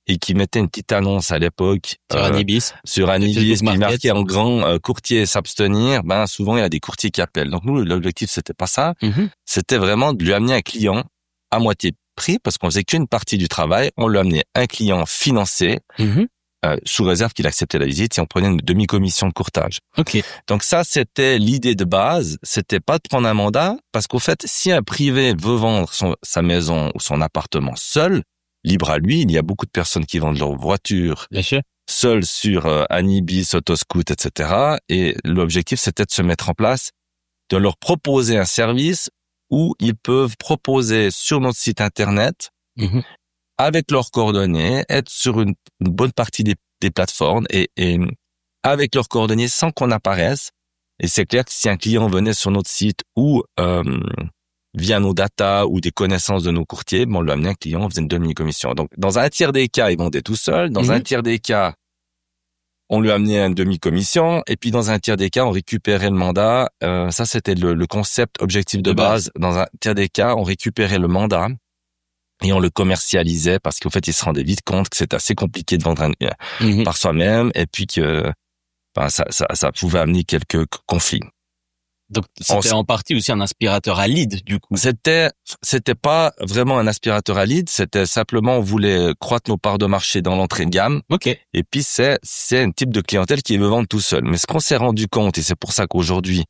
Speaker 2: et qui mettait une petite annonce à l'époque
Speaker 1: sur Anibis,
Speaker 2: qui marquait en grand courtier s'abstenir, ben souvent il y a des courtiers qui appellent. Donc nous l'objectif c'était pas ça, c'était vraiment de lui amener un client à moitié prix parce qu'on faisait qu'une partie du travail, on lui amenait un client financé sous réserve qu'il acceptait la visite et on prenait une demi-commission de courtage.
Speaker 1: OK.
Speaker 2: Donc ça c'était l'idée de base, c'était pas de prendre un mandat parce qu'au fait si un privé veut vendre sa maison ou son appartement seul, libre à lui, il y a beaucoup de personnes qui vendent leur voiture seules sur Anibis, Autoscoot, etc. Et l'objectif, c'était de se mettre en place, de leur proposer un service où ils peuvent proposer sur notre site Internet, avec leurs coordonnées, être sur une bonne partie des plateformes et avec leurs coordonnées sans qu'on apparaisse. Et c'est clair que si un client venait sur notre site ou via nos data ou des connaissances de nos courtiers, on lui amenait un client, on faisait une demi-commission. Donc, dans un tiers des cas, il vendait tout seul. Dans un tiers des cas, on lui amenait une demi-commission. Et puis, dans un tiers des cas, on récupérait le mandat. Ça, c'était le concept objectif de base. Dans un tiers des cas, on récupérait le mandat et on le commercialisait parce qu'en fait, il se rendait vite compte que c'était assez compliqué de vendre par soi-même et puis que ça pouvait amener quelques conflits.
Speaker 1: Donc, c'était en partie aussi un aspirateur à lead, du coup.
Speaker 2: C'était pas vraiment un aspirateur à lead, c'était simplement, on voulait croître nos parts de marché dans l'entrée de gamme.
Speaker 1: OK.
Speaker 2: Et puis, c'est un type de clientèle qui veut vendre tout seul. Mais ce qu'on s'est rendu compte, et c'est pour ça qu'aujourd'hui,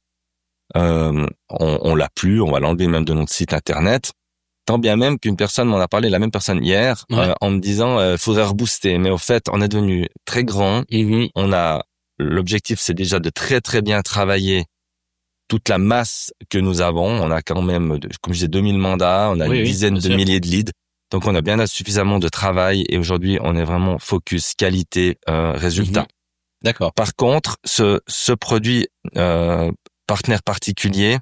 Speaker 2: on l'a plus, on va l'enlever même de notre site Internet. Tant bien même qu'une personne m'en a parlé, la même personne hier, en me disant, faudrait rebooster. Mais au fait, on est devenu très grand. L'objectif, c'est déjà de très, très bien travailler toute la masse que nous avons. On a quand même, comme je disais, 2000 mandats, on a une dizaine de milliers de leads. Donc, on a bien suffisamment de travail et aujourd'hui, on est vraiment focus qualité, résultat.
Speaker 1: D'accord.
Speaker 2: Par contre, ce produit, partenaire particulier,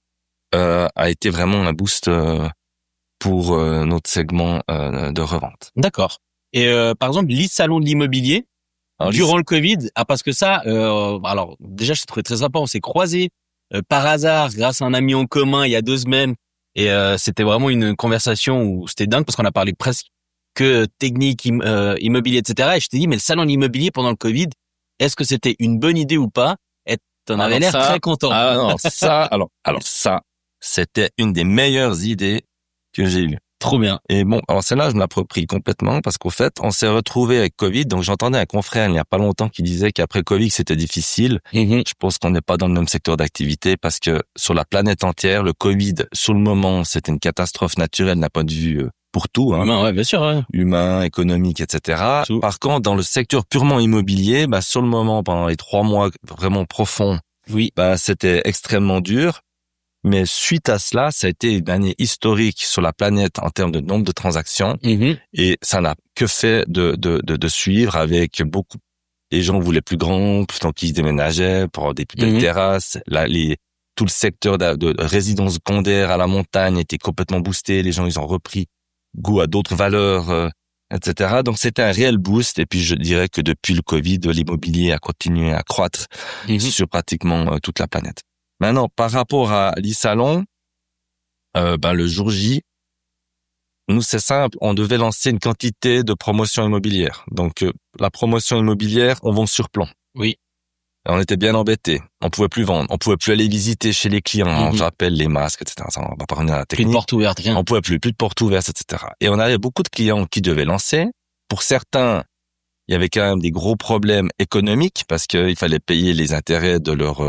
Speaker 2: a été vraiment un boost, pour notre segment, de revente.
Speaker 1: D'accord. Et, par exemple, salon de l'immobilier, durant le Covid, parce que ça, alors, déjà, je trouvais très sympa, on s'est croisés, par hasard, grâce à un ami en commun, il y a 2 semaines. Et c'était vraiment une conversation où c'était dingue parce qu'on a parlé presque que technique, immobilier, etc. Et je t'ai dit, mais le salon de l'immobilier pendant le Covid, est-ce que c'était une bonne idée ou pas? Et t'en avais l'air très content.
Speaker 2: Ah non, alors ça, c'était une des meilleures idées que j'ai eues.
Speaker 1: Trop bien.
Speaker 2: Et bon, alors celle-là, je me l'approprie complètement parce qu'au fait, on s'est retrouvé avec Covid. Donc, j'entendais un confrère il n'y a pas longtemps qui disait qu'après Covid, c'était difficile. Je pense qu'on n'est pas dans le même secteur d'activité parce que sur la planète entière, le Covid, sur le moment, c'était une catastrophe naturelle d'un point de vue pour tout.
Speaker 1: Humain, ouais, bien sûr. Ouais.
Speaker 2: Humain, économique, etc.
Speaker 1: Tout.
Speaker 2: Par contre, dans le secteur purement immobilier, sur le moment, pendant les 3 mois vraiment profonds, c'était extrêmement dur. Mais suite à cela, ça a été une année historique sur la planète en termes de nombre de transactions. Et ça n'a que fait de suivre avec beaucoup. Les gens voulaient plus grand, donc ils déménageaient pour des plus belles terrasses. Là, tout le secteur de résidence secondaire à la montagne était complètement boosté. Les gens, ils ont repris goût à d'autres valeurs, etc. Donc, c'était un réel boost. Et puis, je dirais que depuis le Covid, l'immobilier a continué à croître sur pratiquement toute la planète. Maintenant, par rapport à l'e-salon, le jour J, nous, c'est simple, on devait lancer une quantité de promotions immobilières. Donc, la promotion immobilière, on vend sur plan.
Speaker 1: Oui.
Speaker 2: Et on était bien embêtés. On pouvait plus vendre. On pouvait plus aller visiter chez les clients. Je rappelle les masques, etc. Ça, on va pas revenir à la technique.
Speaker 1: Plus de portes ouvertes, rien.
Speaker 2: On pouvait plus de portes ouvertes, etc. Et on avait beaucoup de clients qui devaient lancer. Pour certains, il y avait quand même des gros problèmes économiques parce qu'il fallait payer les intérêts de leur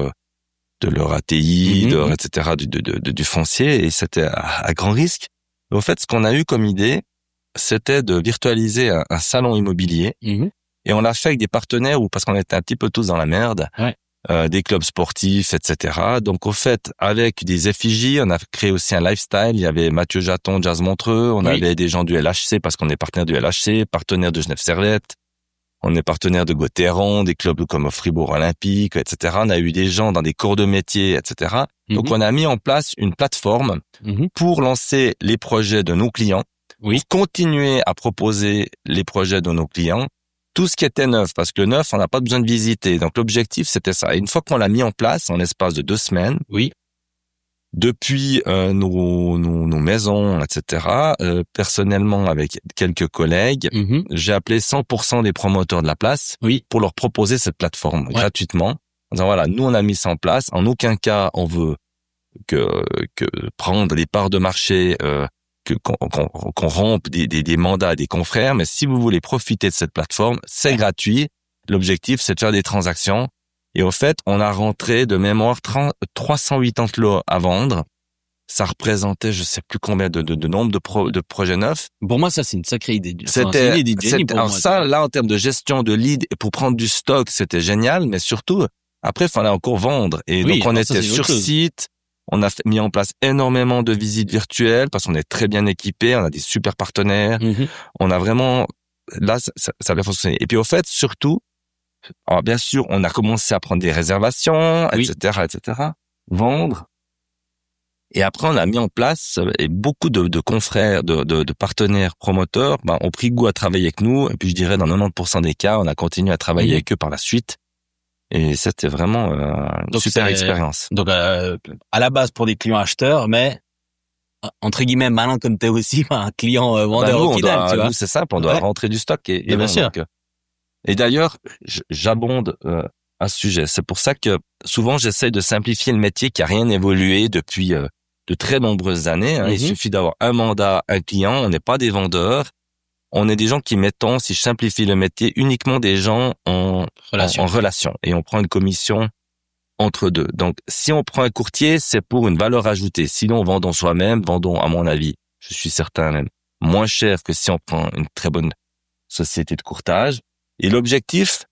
Speaker 2: ATI, etc., du foncier, et c'était à grand risque. Mais au fait, ce qu'on a eu comme idée, c'était de virtualiser un salon immobilier, et on l'a fait avec des partenaires parce qu'on était un petit peu tous dans la merde, des clubs sportifs, etc. Donc, au fait, avec des effigies, on a créé aussi un lifestyle. Il y avait Mathieu Jaton, Jazz Montreux, on avait des gens du LHC parce qu'on est partenaire du LHC, partenaire de Genève Servette. On est partenaire de Gauthieron, des clubs comme Fribourg Olympique, etc. On a eu des gens dans des cours de métier, etc. Donc, on a mis en place une plateforme pour lancer les projets de nos clients, pour continuer à proposer les projets de nos clients, tout ce qui était neuf, parce que le neuf, on n'a pas besoin de visiter. Donc, l'objectif, c'était ça. Et une fois qu'on l'a mis en place, en l'espace de 2 semaines, Depuis nos maisons, etc., personnellement avec quelques collègues, j'ai appelé 100% des promoteurs de la place pour leur proposer cette plateforme gratuitement. En disant, voilà, nous on a mis ça en place, en aucun cas on veut que prendre les parts de marché, qu'on rompe des mandats à des confrères, mais si vous voulez profiter de cette plateforme, c'est gratuit. L'objectif c'est de faire des transactions. Et au fait, on a rentré de mémoire 380 lots à vendre. Ça représentait, je sais plus combien de nombre de projets neufs.
Speaker 1: Pour moi, ça, c'est une sacrée idée.
Speaker 2: C'était une idée de génie pour moi. Ça, là, en termes de gestion de lead, pour prendre du stock, c'était génial. Mais surtout, après, il fallait encore vendre. Et donc, on était sur site. On a mis en place énormément de visites virtuelles parce qu'on est très bien équipé. On a des super partenaires. On a vraiment, là, ça a bien fonctionné. Et puis, au fait, surtout, alors bien sûr, on a commencé à prendre des réservations, etc., vendre. Et après, on a mis en place, et beaucoup de confrères, de partenaires promoteurs, ont pris goût à travailler avec nous. Et puis, je dirais, dans 90% des cas, on a continué à travailler avec eux par la suite. Et c'était vraiment une super expérience.
Speaker 1: Donc, à la base, pour des clients acheteurs, mais entre guillemets, malin comme t'es aussi, un client vendeur au final, tu vois.
Speaker 2: Nous, c'est simple, on doit rentrer du stock. Et
Speaker 1: bien sûr.
Speaker 2: Et d'ailleurs, j'abonde à ce sujet. C'est pour ça que souvent, j'essaie de simplifier le métier qui a rien évolué depuis de très nombreuses années. Il suffit d'avoir un mandat, un client. On n'est pas des vendeurs. On est des gens qui mettons, si je simplifie le métier, uniquement des gens en relation. Et on prend une commission entre deux. Donc, si on prend un courtier, c'est pour une valeur ajoutée. Sinon, vendons soi-même, vendons, à mon avis, je suis certain même, moins cher que si on prend une très bonne société de courtage. Et l'objectif,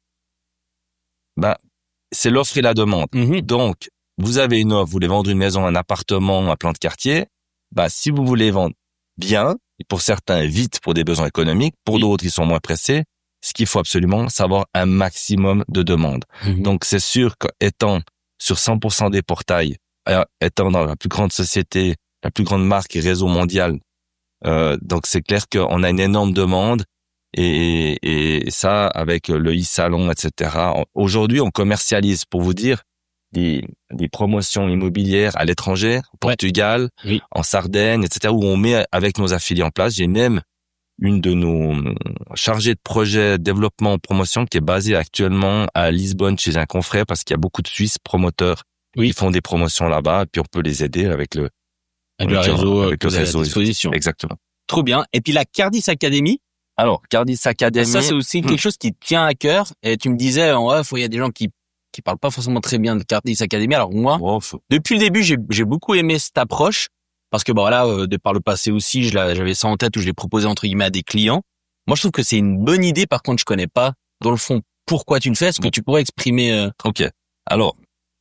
Speaker 2: c'est l'offre et la demande. Donc, vous avez une offre, vous voulez vendre une maison, un appartement, un plan de quartier. Si vous voulez vendre bien, et pour certains vite pour des besoins économiques, pour d'autres ils sont moins pressés, ce qu'il faut absolument, c'est avoir un maximum de demandes. Donc, c'est sûr qu'étant sur 100% des portails, étant dans la plus grande société, la plus grande marque et réseau mondial, donc c'est clair qu'on a une énorme demande. Et ça, avec le e-salon, etc. Aujourd'hui, on commercialise, pour vous dire, des promotions immobilières à l'étranger, au Portugal, en Sardaigne, etc., où on met avec nos affiliés en place. J'ai même une de nos chargées de projet développement promotion qui est basée actuellement à Lisbonne chez un confrère parce qu'il y a beaucoup de Suisses promoteurs qui font des promotions là-bas et puis on peut les aider avec le réseau à disposition. Exactement.
Speaker 1: Trop bien. Et puis la Cardis Academy.
Speaker 2: Alors, Cardis Academy.
Speaker 1: Ça, c'est aussi quelque chose qui tient à cœur. Et tu me disais, il y a des gens qui parlent pas forcément très bien de Cardis Academy. Alors moi, depuis le début, j'ai beaucoup aimé cette approche parce que de par le passé aussi, j'avais ça en tête où je l'ai proposé entre guillemets à des clients. Moi, je trouve que c'est une bonne idée. Par contre, je connais pas dans le fond pourquoi tu le fais. Est-ce que tu pourrais exprimer
Speaker 2: Ok. Alors,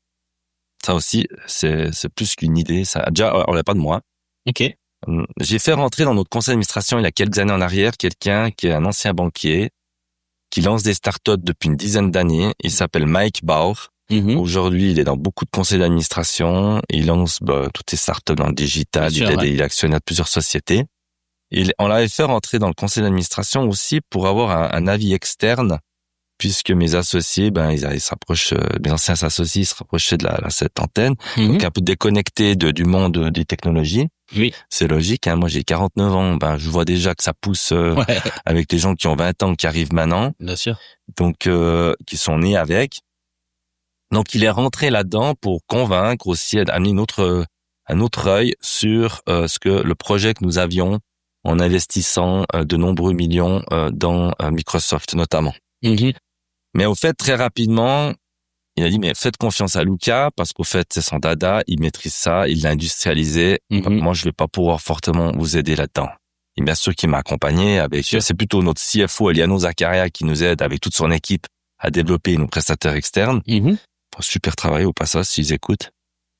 Speaker 2: ça aussi, c'est plus qu'une idée. Ça, déjà, on l'a pas de moi.
Speaker 1: Ok.
Speaker 2: J'ai fait rentrer dans notre conseil d'administration il y a quelques années en arrière quelqu'un qui est un ancien banquier qui lance des startups depuis une dizaine d'années. Il s'appelle Mike Bauer. Aujourd'hui, il est dans beaucoup de conseils d'administration. Il lance toutes les startups dans le digital. Il est actionnaire de plusieurs sociétés. On l'avait fait rentrer dans le conseil d'administration aussi pour avoir un avis externe puisque mes associés, ils se rapprochent, mes anciens associés se rapprochaient de cette antenne. Donc un peu déconnectés du monde des technologies.
Speaker 1: Oui.
Speaker 2: C'est logique, hein. Moi, j'ai 49 ans. Je vois déjà que ça pousse, avec des gens qui ont 20 ans, qui arrivent maintenant.
Speaker 1: Bien sûr.
Speaker 2: Donc, qui sont nés avec. Donc, il est rentré là-dedans pour convaincre aussi, amener un autre œil sur, le projet que nous avions en investissant de nombreux millions, dans Microsoft, notamment. Mais au fait, très rapidement, il a dit, mais faites confiance à Luca, parce qu'au fait, c'est son dada, il maîtrise ça, il l'a industrialisé. Moi, je vais pas pouvoir fortement vous aider là-dedans. Et bien sûr qu'il m'a accompagné c'est plutôt notre CFO, Eliano Zakaria, qui nous aide avec toute son équipe à développer nos prestataires externes. Super travail au passage, s'ils écoutent.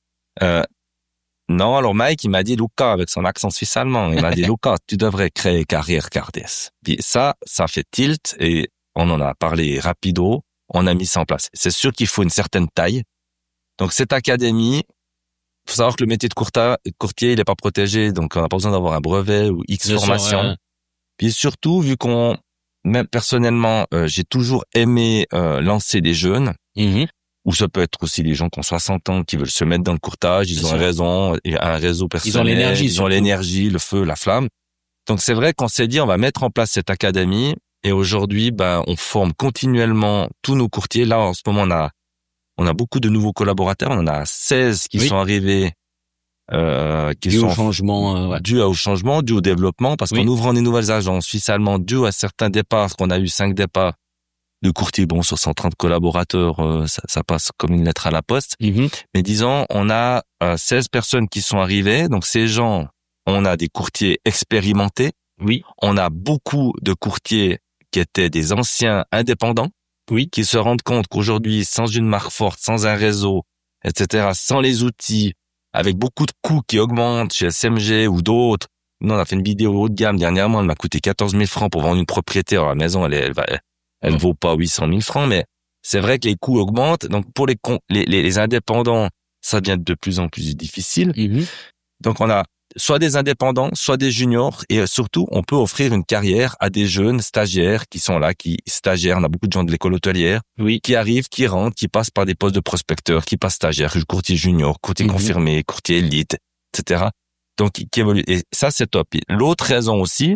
Speaker 2: Non, alors Mike, il m'a dit, Luca, avec son accent suisse-allemand, il m'a dit, Luca, tu devrais créer carrière Cardis. Puis ça fait tilt et on en a parlé rapido. On a mis ça en place. C'est sûr qu'il faut une certaine taille. Donc, cette académie, faut savoir que le métier de courtier, il n'est pas protégé. Donc, on n'a pas besoin d'avoir un brevet ou X formation. Puis surtout, vu même personnellement, j'ai toujours aimé lancer des jeunes ou ça peut être aussi les gens qui ont 60 ans, qui veulent se mettre dans le courtage, ils ont un réseau personnel, ils ont l'énergie, le feu, la flamme. Donc c'est vrai qu'on s'est dit, on va mettre en place cette académie, et aujourd'hui, on forme continuellement tous nos courtiers. Là, en ce moment, on a beaucoup de nouveaux collaborateurs, on en a 16 qui sont arrivés,
Speaker 1: dû au changement,
Speaker 2: dû au changement, dû au développement, parce qu'en ouvrant des nouvelles agences suisse-allemandes, dû à certains départs, qu'on a eu 5 départs de courtiers, sur 130 collaborateurs, ça passe comme une lettre à la poste. Mais disons, on a 16 personnes qui sont arrivées, donc ces gens, on a des courtiers expérimentés.
Speaker 1: Oui.
Speaker 2: On a beaucoup de courtiers qui étaient des anciens indépendants, qui se rendent compte qu'aujourd'hui, sans une marque forte, sans un réseau, etc., sans les outils, avec beaucoup de coûts qui augmentent chez SMG ou d'autres. Nous, on a fait une vidéo haut de gamme dernièrement, elle m'a coûté 14 000 francs pour vendre une propriété. Alors, la maison, elle vaut pas 800 000 francs, mais c'est vrai que les coûts augmentent. Donc, pour les indépendants, ça devient de plus en plus difficile. Donc, on a soit des indépendants, soit des juniors, et surtout, on peut offrir une carrière à des jeunes stagiaires qui sont là, stagiaires. On a beaucoup de gens de l'école hôtelière qui arrivent, qui rentrent, qui passent par des postes de prospecteurs, qui passent stagiaires, courtier junior, courtier confirmé, courtier élite, etc. Donc, qui évoluent. Et ça, c'est top. Et l'autre raison aussi,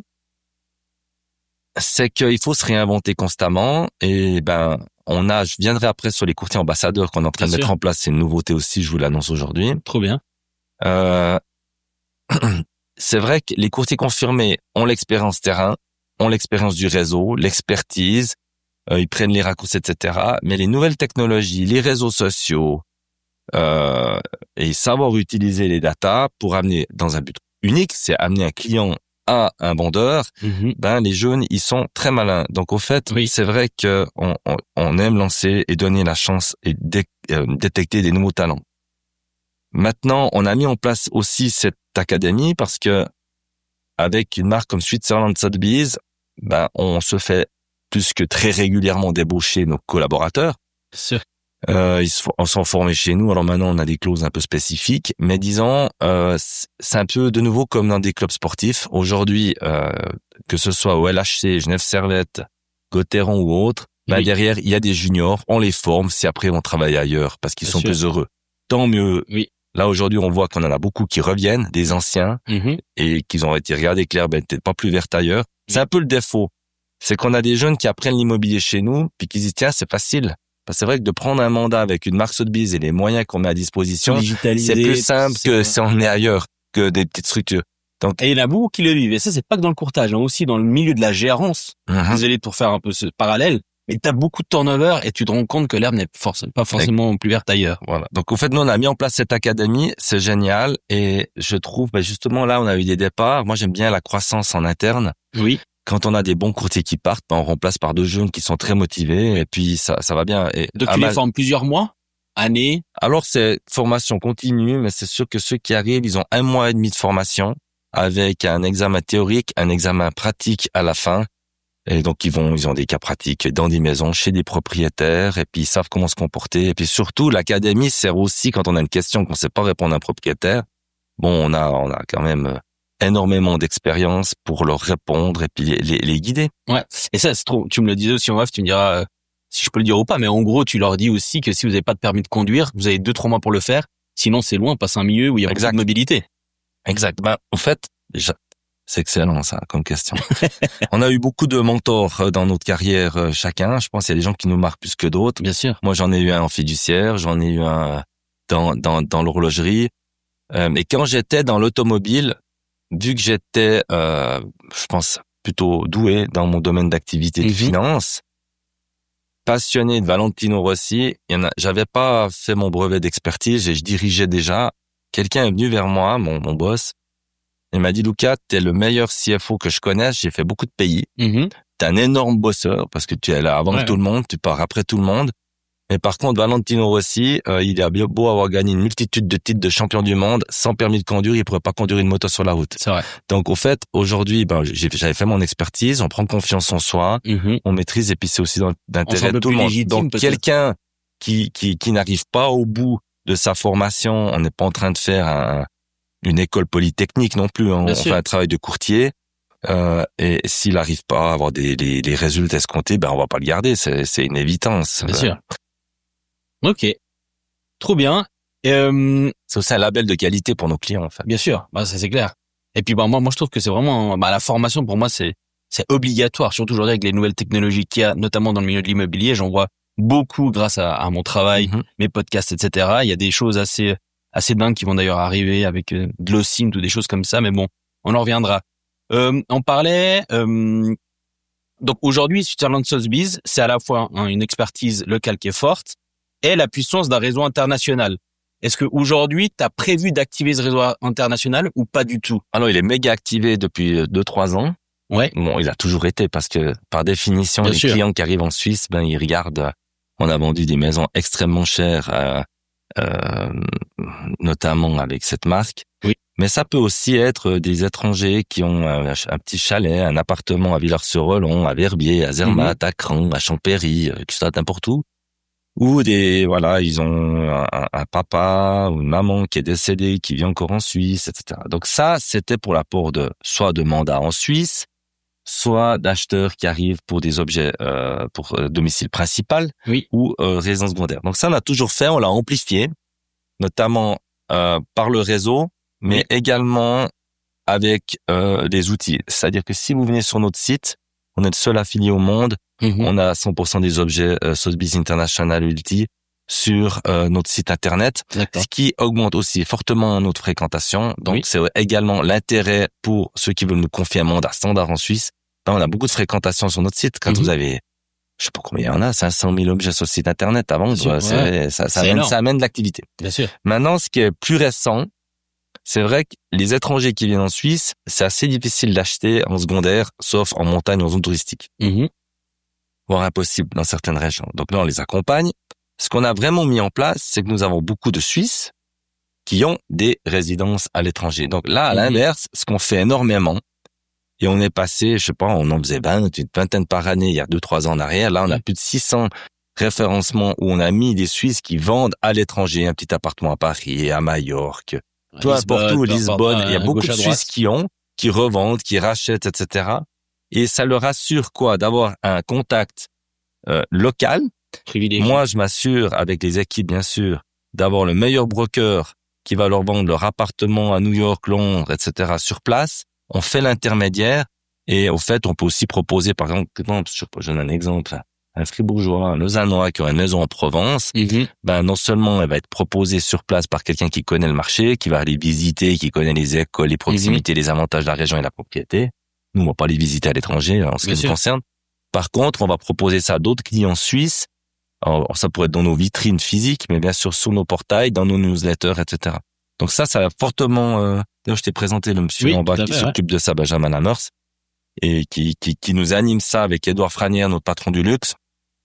Speaker 2: c'est qu'il faut se réinventer constamment. Et je viendrai après sur les courtiers ambassadeurs qu'on est en train de mettre en place. C'est une nouveauté aussi, je vous l'annonce aujourd'hui.
Speaker 1: Trop bien.
Speaker 2: C'est vrai que les courtiers confirmés ont l'expérience terrain, ont l'expérience du réseau, l'expertise, ils prennent les raccourcis, etc. Mais les nouvelles technologies, les réseaux sociaux, et savoir utiliser les datas pour amener dans un but unique, c'est amener un client à un vendeur. Les jeunes, ils sont très malins. Donc au fait, c'est vrai que on aime lancer et donner la chance et détecter des nouveaux talents. Maintenant, on a mis en place aussi cette académie parce que avec une marque comme Switzerland Sotheby's, on se fait plus que très régulièrement débaucher nos collaborateurs.
Speaker 1: Sûr.
Speaker 2: Ils sont formés chez nous. Alors maintenant, on a des clauses un peu spécifiques, mais disons, c'est un peu de nouveau comme dans des clubs sportifs. Aujourd'hui, que ce soit au LHC, Genève Servette, Gauthieron ou autre, derrière, il y a des juniors, on les forme, si après on travaille ailleurs parce qu'ils sont plus heureux. Tant mieux. Là, aujourd'hui, on voit qu'on en a beaucoup qui reviennent, des anciens, et qu'ils ont été regardés clair, peut-être pas plus vert ailleurs. C'est un peu le défaut. C'est qu'on a des jeunes qui apprennent l'immobilier chez nous, puis qui disent, tiens, c'est facile. Parce que c'est vrai que de prendre un mandat avec une marque Sotheby's et les moyens qu'on met à disposition, c'est plus simple que si on est ailleurs, que des petites structures. Donc,
Speaker 1: et il y en a beaucoup qui le vivent. Et ça, c'est pas que dans le courtage, aussi dans le milieu de la gérance. Désolé pour faire un peu ce parallèle. Mais t'as beaucoup de turnover et tu te rends compte que l'herbe n'est pas forcément plus verte ailleurs.
Speaker 2: Voilà. Donc, au fait, nous, on a mis en place cette académie. C'est génial. Et je trouve, justement, là, on a eu des départs. Moi, j'aime bien la croissance en interne.
Speaker 1: Oui.
Speaker 2: Quand on a des bons courtiers qui partent, on remplace par deux jeunes qui sont très motivés. Et puis, ça va bien. Et
Speaker 1: donc, tu les formes plusieurs mois? Années?
Speaker 2: Alors, c'est formation continue, mais c'est sûr que ceux qui arrivent, ils ont 1 mois et demi de formation avec un examen théorique, un examen pratique à la fin. Et donc, ils ont des cas pratiques dans des maisons, chez des propriétaires, et puis ils savent comment se comporter. Et puis surtout, l'académie sert aussi quand on a une question qu'on ne sait pas répondre à un propriétaire. On a quand même énormément d'expérience pour leur répondre et puis les guider.
Speaker 1: Ouais. Et ça, c'est trop. Tu me le disais aussi en bref, tu me diras si je peux le dire ou pas, mais en gros, tu leur dis aussi que si vous n'avez pas de permis de conduire, vous avez 2-3 mois pour le faire. Sinon, c'est loin, passe un milieu où il y a beaucoup de mobilité.
Speaker 2: Exact. Au fait, c'est excellent, ça, comme question. On a eu beaucoup de mentors dans notre carrière, chacun. Je pense qu'il y a des gens qui nous marquent plus que d'autres.
Speaker 1: Bien sûr.
Speaker 2: Moi, j'en ai eu un en fiduciaire, j'en ai eu un dans l'horlogerie. Et quand j'étais dans l'automobile, vu que j'étais, je pense, plutôt doué dans mon domaine d'activité de finance, passionné de Valentino Rossi, j'avais pas fait mon brevet d'expertise et je dirigeais déjà. Quelqu'un est venu vers moi, mon boss. Il m'a dit, Lucas, t'es le meilleur CFO que je connaisse. J'ai fait beaucoup de pays. T'es un énorme bosseur parce que tu es là avant tout le monde. Tu pars après tout le monde. Mais par contre, Valentino Rossi, il a bien beau avoir gagné une multitude de titres de champion du monde. Sans permis de conduire, il pourrait pas conduire une moto sur la route.
Speaker 1: C'est vrai.
Speaker 2: Donc, au fait, aujourd'hui, j'avais fait mon expertise. On prend confiance en soi. On maîtrise et puis c'est aussi d'intérêt de tout le monde. Donc, quelqu'un qui n'arrive pas au bout de sa formation, on n'est pas en train de faire une école polytechnique non plus. On fait un travail de courtier. Et s'il n'arrive pas à avoir les résultats escomptés, on va pas le garder. C'est une évidence.
Speaker 1: Bien sûr. Ok. Trop bien.
Speaker 2: C'est aussi un label de qualité pour nos clients, en fait.
Speaker 1: Bien sûr, bah ça c'est clair. Et puis moi je trouve que c'est vraiment la formation pour moi c'est obligatoire, surtout aujourd'hui avec les nouvelles technologies qu'il y a, notamment dans le milieu de l'immobilier. J'en vois beaucoup grâce à mon travail, mes podcasts, etc. Il y a des choses assez dingues qui vont d'ailleurs arriver avec de l'OSINT ou des choses comme ça, mais bon, on en reviendra. On parlait donc aujourd'hui Switzerland Sotheby's, c'est à la fois une expertise locale qui est forte et la puissance d'un réseau international. Est-ce que aujourd'hui tu as prévu d'activer ce réseau international ou pas du tout?
Speaker 2: Alors il est méga activé depuis 2-3 ans.
Speaker 1: Ouais.
Speaker 2: Bon, il a toujours été parce que par définition, les clients qui arrivent en Suisse, ils regardent. On a vendu des maisons extrêmement chères, notamment avec cette marque.
Speaker 1: Oui.
Speaker 2: Mais ça peut aussi être des étrangers qui ont un petit chalet, un appartement à Villars-sur-Relon, à Verbier, à Zermatt, à Cran, à Champéry, tout ça n'importe où. Ou ils ont un papa ou une maman qui est décédé, qui vit encore en Suisse, etc. Donc ça, c'était pour l'apport soit de mandats en Suisse, soit d'acheteurs qui arrivent pour des objets pour domicile principal ou résidence secondaire. Donc ça, on a toujours fait, on l'a amplifié, notamment par le réseau, mais également avec des outils. C'est-à-dire que si vous venez sur notre site, on est le seul affilié au monde. On a 100% des objets Sotheby's International Realty sur notre site internet, ce qui augmente aussi fortement notre fréquentation. Donc c'est également l'intérêt pour ceux qui veulent nous confier un mandat standard en Suisse. On a beaucoup de fréquentation sur notre site. Quand vous avez, je sais pas combien il y en a, 500 000 objets sur le site internet à vendre, ça amène de l'activité.
Speaker 1: Bien sûr.
Speaker 2: Maintenant, ce qui est plus récent, c'est vrai que les étrangers qui viennent en Suisse, c'est assez difficile d'acheter en secondaire, sauf en montagne ou en zone touristique. Voire impossible dans certaines régions. Donc là, on les accompagne. Ce qu'on a vraiment mis en place, c'est que nous avons beaucoup de Suisses qui ont des résidences à l'étranger. Donc là, à l'inverse, ce qu'on fait énormément, et on est passé, je sais pas, on en faisait une vingtaine par année il y a 2-3 ans en arrière. Là, on a plus de 600 référencements où on a mis des Suisses qui vendent à l'étranger un petit appartement à Paris, à Majorque, peu importe où, Lisbonne. Il y a beaucoup de Suisses qui revendent, qui rachètent, etc. Et ça leur assure quoi? D'avoir un contact local.
Speaker 1: Privilégié.
Speaker 2: Moi, je m'assure, avec les équipes bien sûr, d'avoir le meilleur broker qui va leur vendre leur appartement à New York, Londres, etc. sur place. On fait l'intermédiaire et au fait, on peut aussi proposer, par exemple, je donne un exemple, un Fribourgeois, un Lausannois qui a une maison en Provence, non seulement elle va être proposée sur place par quelqu'un qui connaît le marché, qui va aller visiter, qui connaît les écoles, les proximités, les avantages de la région et la propriété. Nous, on va pas les visiter à l'étranger en ce qui nous concerne. Par contre, on va proposer ça à d'autres clients suisses. Alors, ça pourrait être dans nos vitrines physiques, mais bien sûr sur nos portails, dans nos newsletters, etc. Donc ça a fortement... D'ailleurs, je t'ai présenté le monsieur en bas qui s'occupe de ça, Benjamin Lammers, et qui nous anime ça avec Édouard Franière, notre patron du luxe,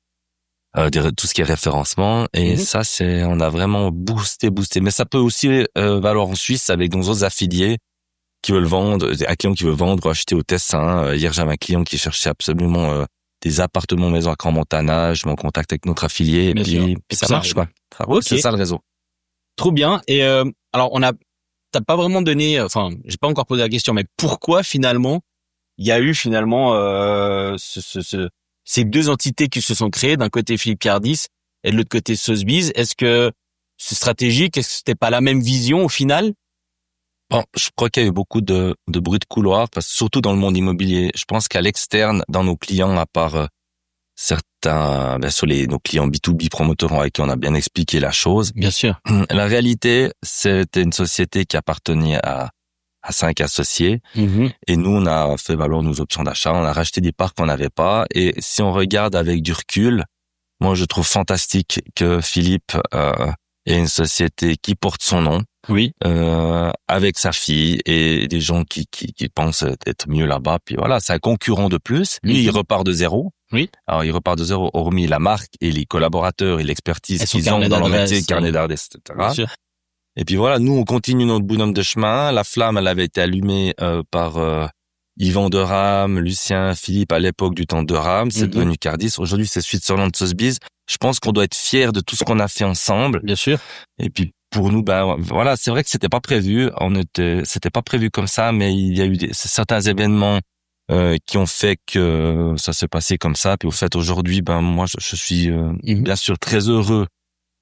Speaker 2: tout ce qui est référencement. Et ça, on a vraiment boosté. Mais ça peut aussi valoir en Suisse avec nos autres affiliés qui veulent vendre, un client qui veut vendre ou acheter au Tessin. Hier, j'avais un client qui cherchait absolument des appartements maison à Crans-Montana. Je mets en contact avec notre affilié et puis ça marche, quoi. C'est ça le réseau.
Speaker 1: Trop bien. Et alors, t'as pas vraiment donné, enfin, j'ai pas encore posé la question, mais pourquoi finalement il y a eu finalement ces deux entités qui se sont créées, d'un côté Philippe Cardis et de l'autre côté Sotheby's? Est-ce que c'est stratégique? Est-ce que c'était pas la même vision au final?
Speaker 2: Bon, je crois qu'il y a eu beaucoup de bruit de couloir, parce que surtout dans le monde immobilier. Je pense qu'à l'externe, dans nos clients, à part certains, sur nos clients B2B promoteurs avec qui on a bien expliqué la chose.
Speaker 1: Bien sûr.
Speaker 2: La réalité, c'était une société qui appartenait à 5 associés. Et nous, on a fait valoir nos options d'achat. On a racheté des parts qu'on n'avait pas. Et si on regarde avec du recul, moi, je trouve fantastique que Philippe ait une société qui porte son nom.
Speaker 1: Oui.
Speaker 2: Avec sa fille et des gens qui pensent être mieux là-bas. Puis voilà, c'est un concurrent de plus. Lui, il repart de zéro.
Speaker 1: Oui.
Speaker 2: Alors, il repart de zéro, hormis la marque et les collaborateurs et l'expertise qu'ils ont dans leur métier, carnet d'adresse, etc.
Speaker 1: Bien sûr.
Speaker 2: Et puis voilà, nous, on continue notre bonhomme de chemin. La flamme, elle avait été allumée par Yvan de Rame, Lucien, Philippe à l'époque du temps de Rame. C'est devenu Cardis. Aujourd'hui, c'est Switzerland Sotheby's. Je pense qu'on doit être fiers de tout ce qu'on a fait ensemble.
Speaker 1: Bien sûr.
Speaker 2: Et puis, pour nous, voilà, c'est vrai que c'était pas prévu. C'était pas prévu comme ça, mais il y a eu certains événements qui ont fait que ça s'est passé comme ça. Puis au fait, aujourd'hui, moi, je suis bien sûr très heureux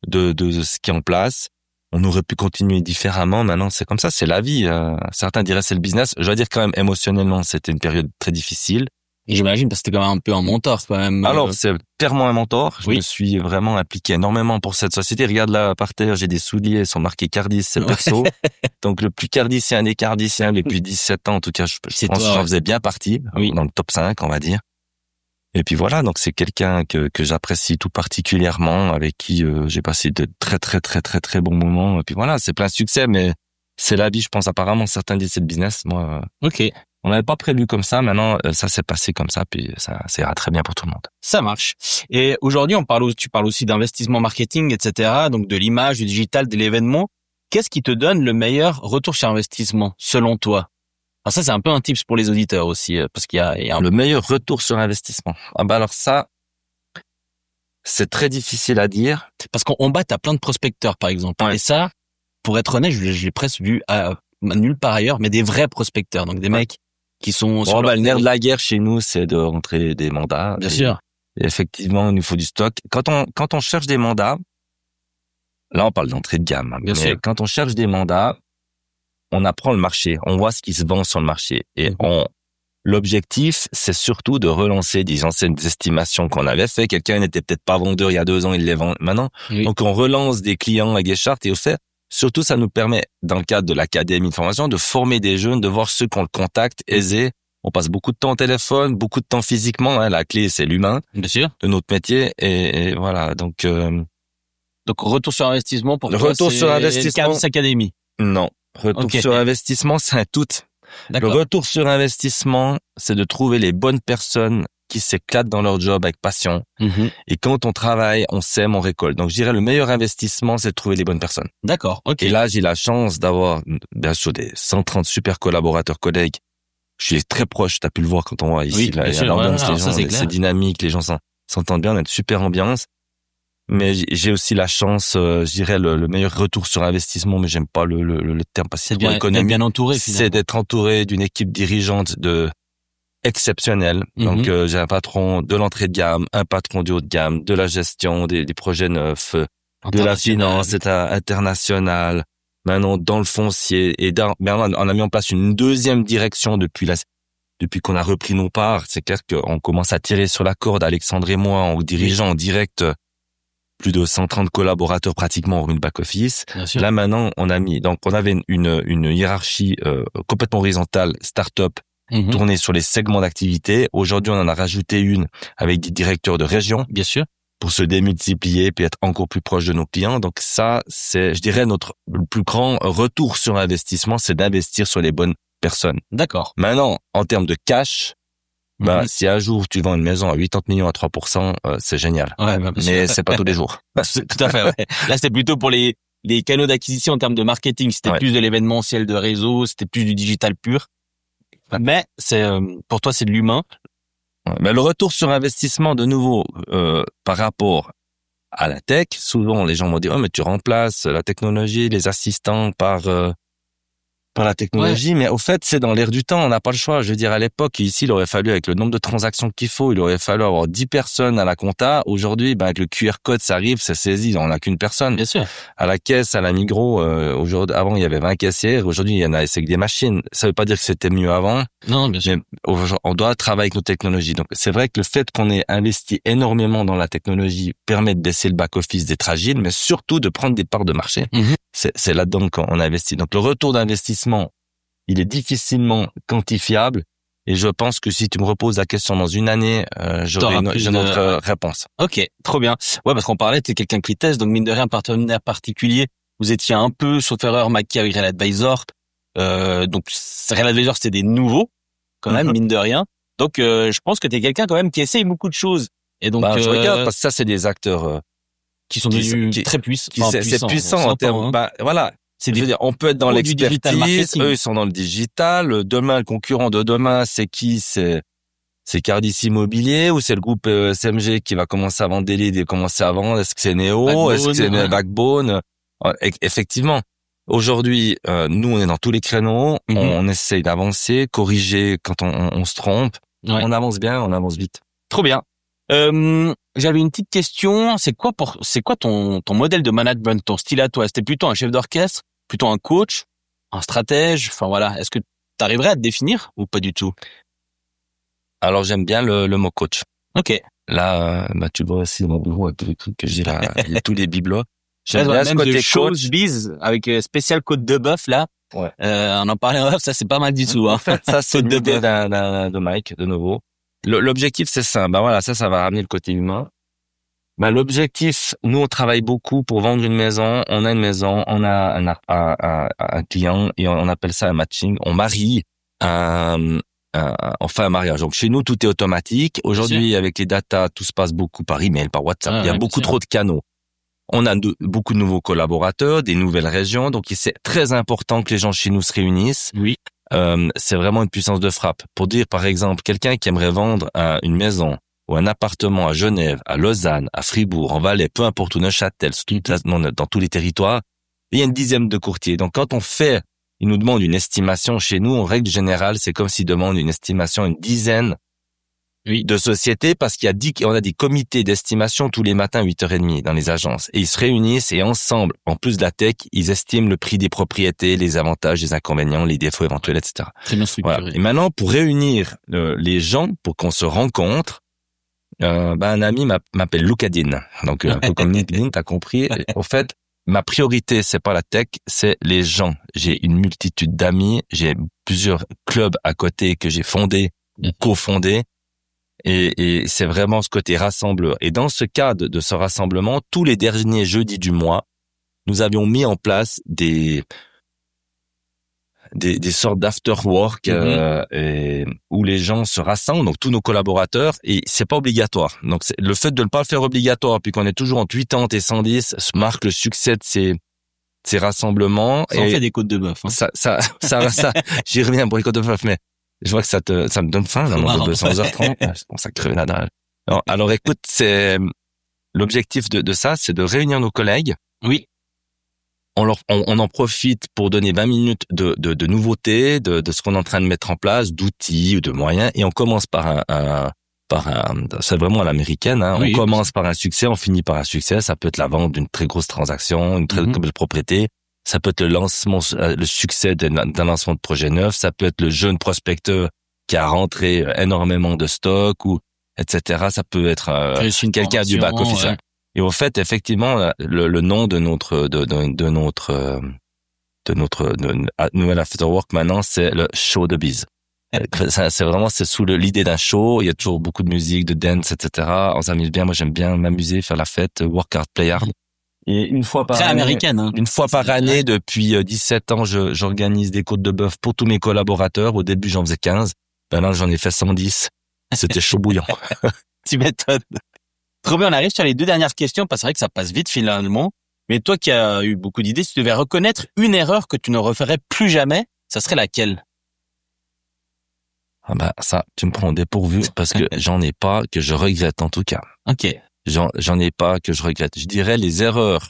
Speaker 2: de ce qui est en place. On aurait pu continuer différemment. Maintenant, c'est comme ça, c'est la vie. Certains diraient c'est le business. Je dois dire quand même émotionnellement, c'était une période très difficile.
Speaker 1: Et j'imagine parce que c'était quand même un peu un mentor, c'est quand même.
Speaker 2: Alors, c'est clairement un mentor. Je
Speaker 1: Oui.
Speaker 2: me suis vraiment impliqué énormément pour cette société. Regarde là, par terre, j'ai des souliers, ils sont marqués Cardis, c'est perso. Donc, le plus cardicien des cardiciens depuis 17 ans, en tout cas, je pense que j'en faisais bien partie.
Speaker 1: Oui.
Speaker 2: Dans le top 5, on va dire. Et puis voilà, donc c'est quelqu'un que j'apprécie tout particulièrement, avec qui j'ai passé de très bons moments. Et puis voilà, c'est plein de succès, mais c'est la vie, je pense. Apparemment, certains disent c'est le business. Moi,
Speaker 1: Ok.
Speaker 2: on n'avait pas prévu comme ça. Maintenant, ça s'est passé comme ça, puis ça ira très bien pour tout le monde.
Speaker 1: Ça marche. Et aujourd'hui, tu parles aussi d'investissement marketing, etc. Donc de l'image, du digital, de l'événement. Qu'est-ce qui te donne le meilleur retour sur investissement, selon toi? Alors ça, c'est un peu un tips pour les auditeurs aussi, parce qu'il y a un...
Speaker 2: Le meilleur retour sur investissement. Ah bah alors ça, c'est très difficile à dire.
Speaker 1: Parce qu'on bat à plein de prospecteurs, par exemple.
Speaker 2: Ouais.
Speaker 1: Et ça, pour être honnête, je l'ai presque vu nulle part ailleurs, mais des vrais prospecteurs. Donc des mecs qui sont...
Speaker 2: Bon, le nerf de la guerre chez nous, c'est de rentrer des mandats.
Speaker 1: Bien sûr.
Speaker 2: Et effectivement, il nous faut du stock. Quand on cherche des mandats, là, on parle d'entrée de gamme.
Speaker 1: Bien sûr.
Speaker 2: Quand on cherche des mandats, on apprend le marché, on voit ce qui se vend sur le marché. Et l'objectif, c'est surtout de relancer des anciennes estimations qu'on avait fait. Quelqu'un n'était peut-être pas vendeur il y a 2 ans, il les vend maintenant.
Speaker 1: Oui.
Speaker 2: Donc, on relance des clients avec des chartes et au fait, surtout, ça nous permet, dans le cadre de l'académie de formation, de former des jeunes, de voir ceux qu'on le contacte aisés. On passe beaucoup de temps au téléphone, beaucoup de temps physiquement. Hein, la clé, c'est l'humain.
Speaker 1: Bien sûr.
Speaker 2: De notre métier. Et voilà. Donc,
Speaker 1: retour sur investissement pour
Speaker 2: le
Speaker 1: toi,
Speaker 2: retour
Speaker 1: c'est
Speaker 2: sur investissement.
Speaker 1: Cardis Academy.
Speaker 2: Non. Retour sur investissement, c'est un tout. Le
Speaker 1: D'accord.
Speaker 2: retour sur investissement, c'est de trouver les bonnes personnes qui s'éclatent dans leur job avec passion. Et quand on travaille, on sème, on récolte. Donc, je dirais le meilleur investissement, c'est de trouver les bonnes personnes.
Speaker 1: D'accord. Ok.
Speaker 2: Et là, j'ai la chance d'avoir, bien sûr, des 130 super collaborateurs, collègues. Je suis très proche, t'as pu le voir quand on voit ici.
Speaker 1: Oui,
Speaker 2: là, il y a
Speaker 1: sûr,
Speaker 2: l'ambiance,
Speaker 1: ouais,
Speaker 2: les gens, c'est dynamique, les gens s'entendent bien, on a une super ambiance. Mais j'ai aussi la chance, je dirais, le meilleur retour sur investissement, mais j'aime pas le terme parce que c'est
Speaker 1: bien entouré, finalement.
Speaker 2: C'est d'être entouré d'une équipe dirigeante exceptionnelle. Donc, j'ai un patron de l'entrée de gamme, un patron du haut de gamme, de la gestion, des projets neufs, de la finance, international. Maintenant, dans le foncier on a mis en place une deuxième direction depuis qu'on a repris nos parts. C'est clair qu'on commence à tirer sur la corde, Alexandre et moi, en dirigeant en direct plus de 130 collaborateurs pratiquement en une back-office. Là, maintenant, on avait une hiérarchie complètement horizontale, start-up, tournée sur les segments d'activité. Aujourd'hui, on en a rajouté une avec des directeurs de région.
Speaker 1: Bien sûr.
Speaker 2: Pour se démultiplier puis être encore plus proche de nos clients. Donc ça, c'est, je dirais, le plus grand retour sur investissement, c'est d'investir sur les bonnes personnes.
Speaker 1: D'accord.
Speaker 2: Maintenant, en termes de cash, si un jour tu vends une maison à 80 millions à 3%, c'est génial.
Speaker 1: Ouais,
Speaker 2: mais c'est pas tous les jours.
Speaker 1: Tout à fait, ouais. Là, c'était plutôt pour les canaux d'acquisition en termes de marketing. C'était plus de l'événementiel de réseau, c'était plus du digital pur. Mais pour toi, c'est de l'humain.
Speaker 2: Mais le retour sur investissement, de nouveau, par rapport à la tech, souvent les gens vont dire, mais tu remplaces la technologie, les assistants par la technologie, mais au fait, c'est dans l'air du temps, on n'a pas le choix. Je veux dire, à l'époque, ici, il aurait fallu, avec le nombre de transactions qu'il faut, il aurait fallu avoir 10 personnes à la compta. Aujourd'hui, avec le QR code, ça arrive, c'est saisi, on n'a qu'une personne.
Speaker 1: Bien sûr.
Speaker 2: À la caisse, à la Migros, aujourd'hui, avant, il y avait 20 caissières, aujourd'hui, il y en a, c'est que des machines. Ça veut pas dire que c'était mieux avant.
Speaker 1: Non, bien sûr.
Speaker 2: Mais on doit travailler avec nos technologies. Donc, c'est vrai que le fait qu'on ait investi énormément dans la technologie permet de baisser le back-office, d'être agile, mais surtout de prendre des parts de marché. C'est là-dedans qu'on investit. Donc, le retour d'investissement, il est difficilement quantifiable. Et je pense que si tu me reposes la question dans une année, j'aurai une autre réponse.
Speaker 1: Ok, trop bien. Ouais, parce qu'on parlait, t'es quelqu'un qui teste, donc mine de rien, partenaire particulier. Vous étiez un peu, sauf erreur, Maki avec Real Advisor. Donc, Real Advisor, c'était des nouveaux, quand même, mine de rien. Donc, je pense que t'es quelqu'un quand même qui essaye beaucoup de choses. Et donc,
Speaker 2: je regarde, parce que ça, c'est des acteurs
Speaker 1: qui sont devenus très puissants.
Speaker 2: C'est puissant en termes. Voilà. On peut être dans l'expertise. Eux, ils sont dans le digital. Demain, le concurrent de demain, c'est qui? C'est Cardis Immobilier ou c'est le groupe SMG qui va commencer à vendre des leads et commencer à vendre? Est-ce que c'est Néo? Est-ce que c'est Backbone? Effectivement. Aujourd'hui, nous, on est dans tous les créneaux. On essaye d'avancer, corriger quand on se trompe. On avance bien, on avance vite.
Speaker 1: Trop bien. J'avais une petite question. C'est quoi ton modèle de management, ton style à toi? C'était plutôt un chef d'orchestre, plutôt un coach, un stratège? Enfin voilà. Est-ce que tu arriverais à te définir ou pas du tout?
Speaker 2: Alors j'aime bien le mot coach.
Speaker 1: Ok.
Speaker 2: Là, tu vois aussi dans mon bureau avec tous les trucs que j'ai là, tous les bibelots.
Speaker 1: J'aime bien ce côté coach. Biz avec spécial côte de bœuf là.
Speaker 2: Ouais.
Speaker 1: On en parlait en off, ça c'est pas mal du tout. Hein.
Speaker 2: En fait, ça c'est l'idée de Mike de nouveau. L'objectif c'est ça. Voilà, ça va ramener le côté humain. L'objectif, nous on travaille beaucoup pour vendre une maison. On a une maison, on a un client et on appelle ça un matching. On marie on fait un mariage. Donc chez nous tout est automatique. Aujourd'hui avec les datas, tout se passe beaucoup par email, par WhatsApp. Il y a beaucoup trop de canaux. On a beaucoup de nouveaux collaborateurs, des nouvelles régions. Donc c'est très important que les gens chez nous se réunissent.
Speaker 1: Oui.
Speaker 2: C'est vraiment une puissance de frappe. Pour dire par exemple quelqu'un qui aimerait vendre une maison ou un appartement à Genève, à Lausanne, à Fribourg, en Valais, peu importe où, Neuchâtel, dans tous les territoires, il y a une dizaine de courtiers. Donc quand il nous demande une estimation chez nous, en règle générale, c'est comme s'il demande une estimation à une dizaine de sociétés parce on a des comités d'estimation tous les matins à 8h30 dans les agences. Et ils se réunissent et ensemble, en plus de la tech, ils estiment le prix des propriétés, les avantages, les inconvénients, les défauts éventuels, etc.
Speaker 1: Très bien structuré.
Speaker 2: Voilà. Et maintenant, pour réunir les gens, pour qu'on se rencontre, un ami m'appelle Lucadine. Donc, un peu comme LinkedIn, t'as compris. Au fait, ma priorité, c'est pas la tech, c'est les gens. J'ai une multitude d'amis, j'ai plusieurs clubs à côté que j'ai fondés ou cofondés. Et c'est vraiment ce côté rassembleur. Et dans ce cadre de ce rassemblement, tous les derniers jeudis du mois, nous avions mis en place des sortes d'after work où les gens se rassemblent, donc tous nos collaborateurs, et c'est pas obligatoire. Donc le fait de ne pas le faire obligatoire, puis qu'on est toujours entre 80 et 110, marque le succès de ces rassemblements.
Speaker 1: Ça en fait des côtes de bœuf. Hein.
Speaker 2: Ça, j'y reviens pour les côtes de bœuf, mais je vois que ça me donne faim, là, mon 211h30. C'est pour ça que crever la dalle. Alors écoute, l'objectif de ça, c'est de réunir nos collègues.
Speaker 1: Oui.
Speaker 2: On en profite pour donner 20 minutes de nouveautés, de ce qu'on est en train de mettre en place, d'outils ou de moyens, et on commence par c'est vraiment à l'américaine, hein. Oui, on commence par un succès, on finit par un succès. Ça peut être la vente d'une très grosse transaction, une très belle propriété. Ça peut être le succès d'un lancement de projet neuf. Ça peut être le jeune prospecteur qui a rentré énormément de stock ou etc. Ça peut être quelqu'un du back office. Ouais. Et au fait, effectivement, le nom de notre nouvelle afterwork maintenant, c'est le show de biz. C'est sous l'idée d'un show. Il y a toujours beaucoup de musique, de dance, etc. On s'amuse bien. Moi, j'aime bien m'amuser, faire la fête, work hard, play hard. Et une fois par année,
Speaker 1: américaine, hein.
Speaker 2: Une fois par année, depuis 17 ans, j'organise des côtes de bœuf pour tous mes collaborateurs. Au début, j'en faisais 15. Maintenant, j'en ai fait 110. C'était chaud bouillant.
Speaker 1: Tu m'étonnes. Trop bien, on arrive sur les 2 dernières questions, parce que c'est vrai que ça passe vite finalement. Mais toi qui as eu beaucoup d'idées, si tu devais reconnaître une erreur que tu ne referais plus jamais, ça serait laquelle?
Speaker 2: Ça, tu me prends au dépourvu parce que j'en ai pas que je regrette en tout cas.
Speaker 1: Ok.
Speaker 2: J'en ai pas que je regrette. Je dirais les erreurs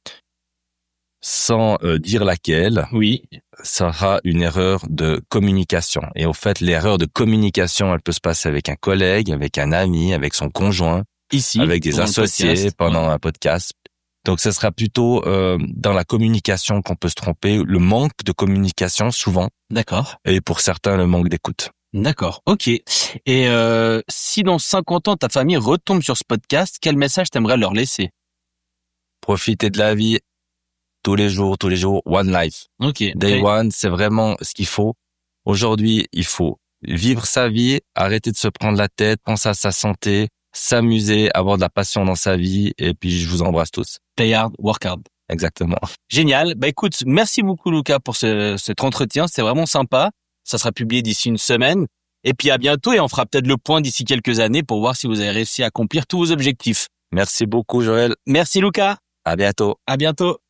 Speaker 2: sans dire laquelle.
Speaker 1: Oui.
Speaker 2: Ça sera une erreur de communication. Et au fait, l'erreur de communication, elle peut se passer avec un collègue, avec un ami, avec son conjoint,
Speaker 1: ici,
Speaker 2: avec des associés pendant un podcast. Donc, ce sera plutôt dans la communication qu'on peut se tromper, le manque de communication souvent.
Speaker 1: D'accord.
Speaker 2: Et pour certains, le manque d'écoute.
Speaker 1: D'accord, ok. Et si dans 50 ans, ta famille retombe sur ce podcast, quel message t'aimerais leur laisser?
Speaker 2: Profitez de la vie tous les jours, one life.
Speaker 1: Ok.
Speaker 2: Day one, c'est vraiment ce qu'il faut. Aujourd'hui, il faut vivre sa vie, arrêter de se prendre la tête, penser à sa santé, s'amuser, avoir de la passion dans sa vie, et puis je vous embrasse tous.
Speaker 1: Play hard, work hard.
Speaker 2: Exactement.
Speaker 1: Génial. Écoute, merci beaucoup Lucas pour cet entretien, c'était vraiment sympa. Ça sera publié d'ici une semaine. Et puis à bientôt, et on fera peut-être le point d'ici quelques années pour voir si vous avez réussi à accomplir tous vos objectifs.
Speaker 2: Merci beaucoup Joël.
Speaker 1: Merci Lucas.
Speaker 2: À bientôt.
Speaker 1: À bientôt.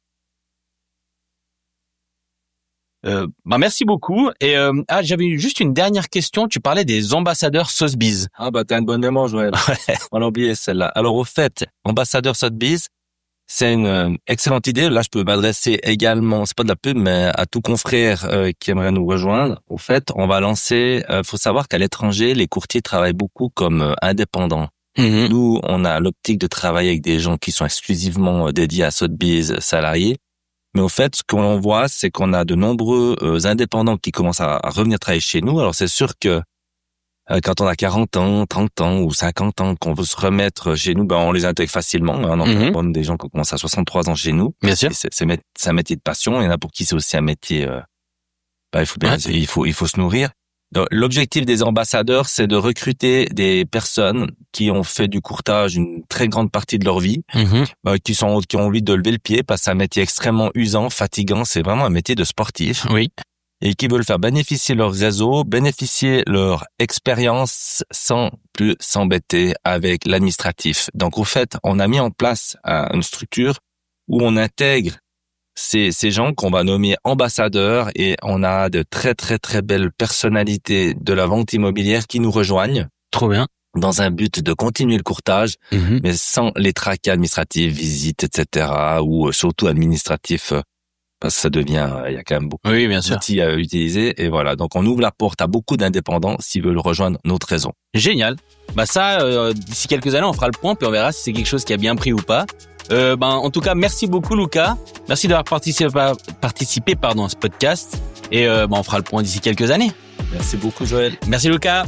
Speaker 1: Merci beaucoup. Et j'avais juste une dernière question. Tu parlais des ambassadeurs Sotheby's.
Speaker 2: T'as une bonne mémoire Joël. On a oublié celle-là. Alors au fait, ambassadeur Sotheby's, c'est une excellente idée. Là, je peux m'adresser également, c'est pas de la pub, mais à tout confrère qui aimerait nous rejoindre. Au fait, on va lancer. Faut savoir qu'à l'étranger, les courtiers travaillent beaucoup comme indépendants. Nous, on a l'optique de travailler avec des gens qui sont exclusivement dédiés à Sotheby's salariés. Mais au fait, ce qu'on voit, c'est qu'on a de nombreux indépendants qui commencent à revenir travailler chez nous. Alors, c'est sûr que quand on a 40 ans, 30 ans ou 50 ans, qu'on veut se remettre chez nous, on les intègre facilement. On en des gens qui commencent à 63 ans chez nous.
Speaker 1: Bien sûr.
Speaker 2: C'est un métier de passion. Il y en a pour qui c'est aussi un métier, il faut se nourrir. Donc, l'objectif des ambassadeurs, c'est de recruter des personnes qui ont fait du courtage une très grande partie de leur vie, qui ont envie de lever le pied parce que c'est un métier extrêmement usant, fatigant. C'est vraiment un métier de sportif.
Speaker 1: Oui.
Speaker 2: Et qui veulent faire bénéficier leur réseau, bénéficier leur expérience sans plus s'embêter avec l'administratif. Donc, au fait, on a mis en place une structure où on intègre ces gens qu'on va nommer ambassadeurs et on a de très, très, très belles personnalités de la vente immobilière qui nous rejoignent.
Speaker 1: Trop bien.
Speaker 2: Dans un but de continuer le courtage, mais sans les tracas administratifs, visites, etc. ou surtout administratifs, parce que ça devient, il y a quand même beaucoup d'outils à utiliser. Et voilà, donc on ouvre la porte à beaucoup d'indépendants s'ils veulent rejoindre notre réseau.
Speaker 1: Génial. D'ici quelques années, on fera le point, puis on verra si c'est quelque chose qui a bien pris ou pas. En tout cas, merci beaucoup, Lucas. Merci d'avoir participé à ce podcast. Et on fera le point d'ici quelques années.
Speaker 2: Merci beaucoup, Joël.
Speaker 1: Merci, Lucas.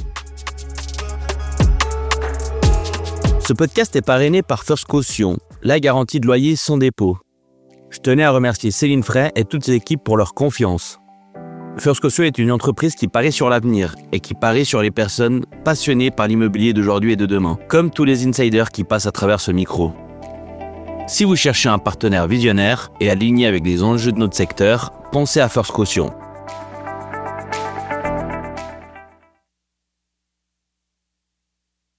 Speaker 1: Ce podcast est parrainé par First Caution, la garantie de loyer sans dépôt. Je tenais à remercier Céline Frey et toute ses équipes pour leur confiance. First Caution est une entreprise qui parie sur l'avenir et qui parie sur les personnes passionnées par l'immobilier d'aujourd'hui et de demain, comme tous les insiders qui passent à travers ce micro. Si vous cherchez un partenaire visionnaire et aligné avec les enjeux de notre secteur, pensez à First Caution.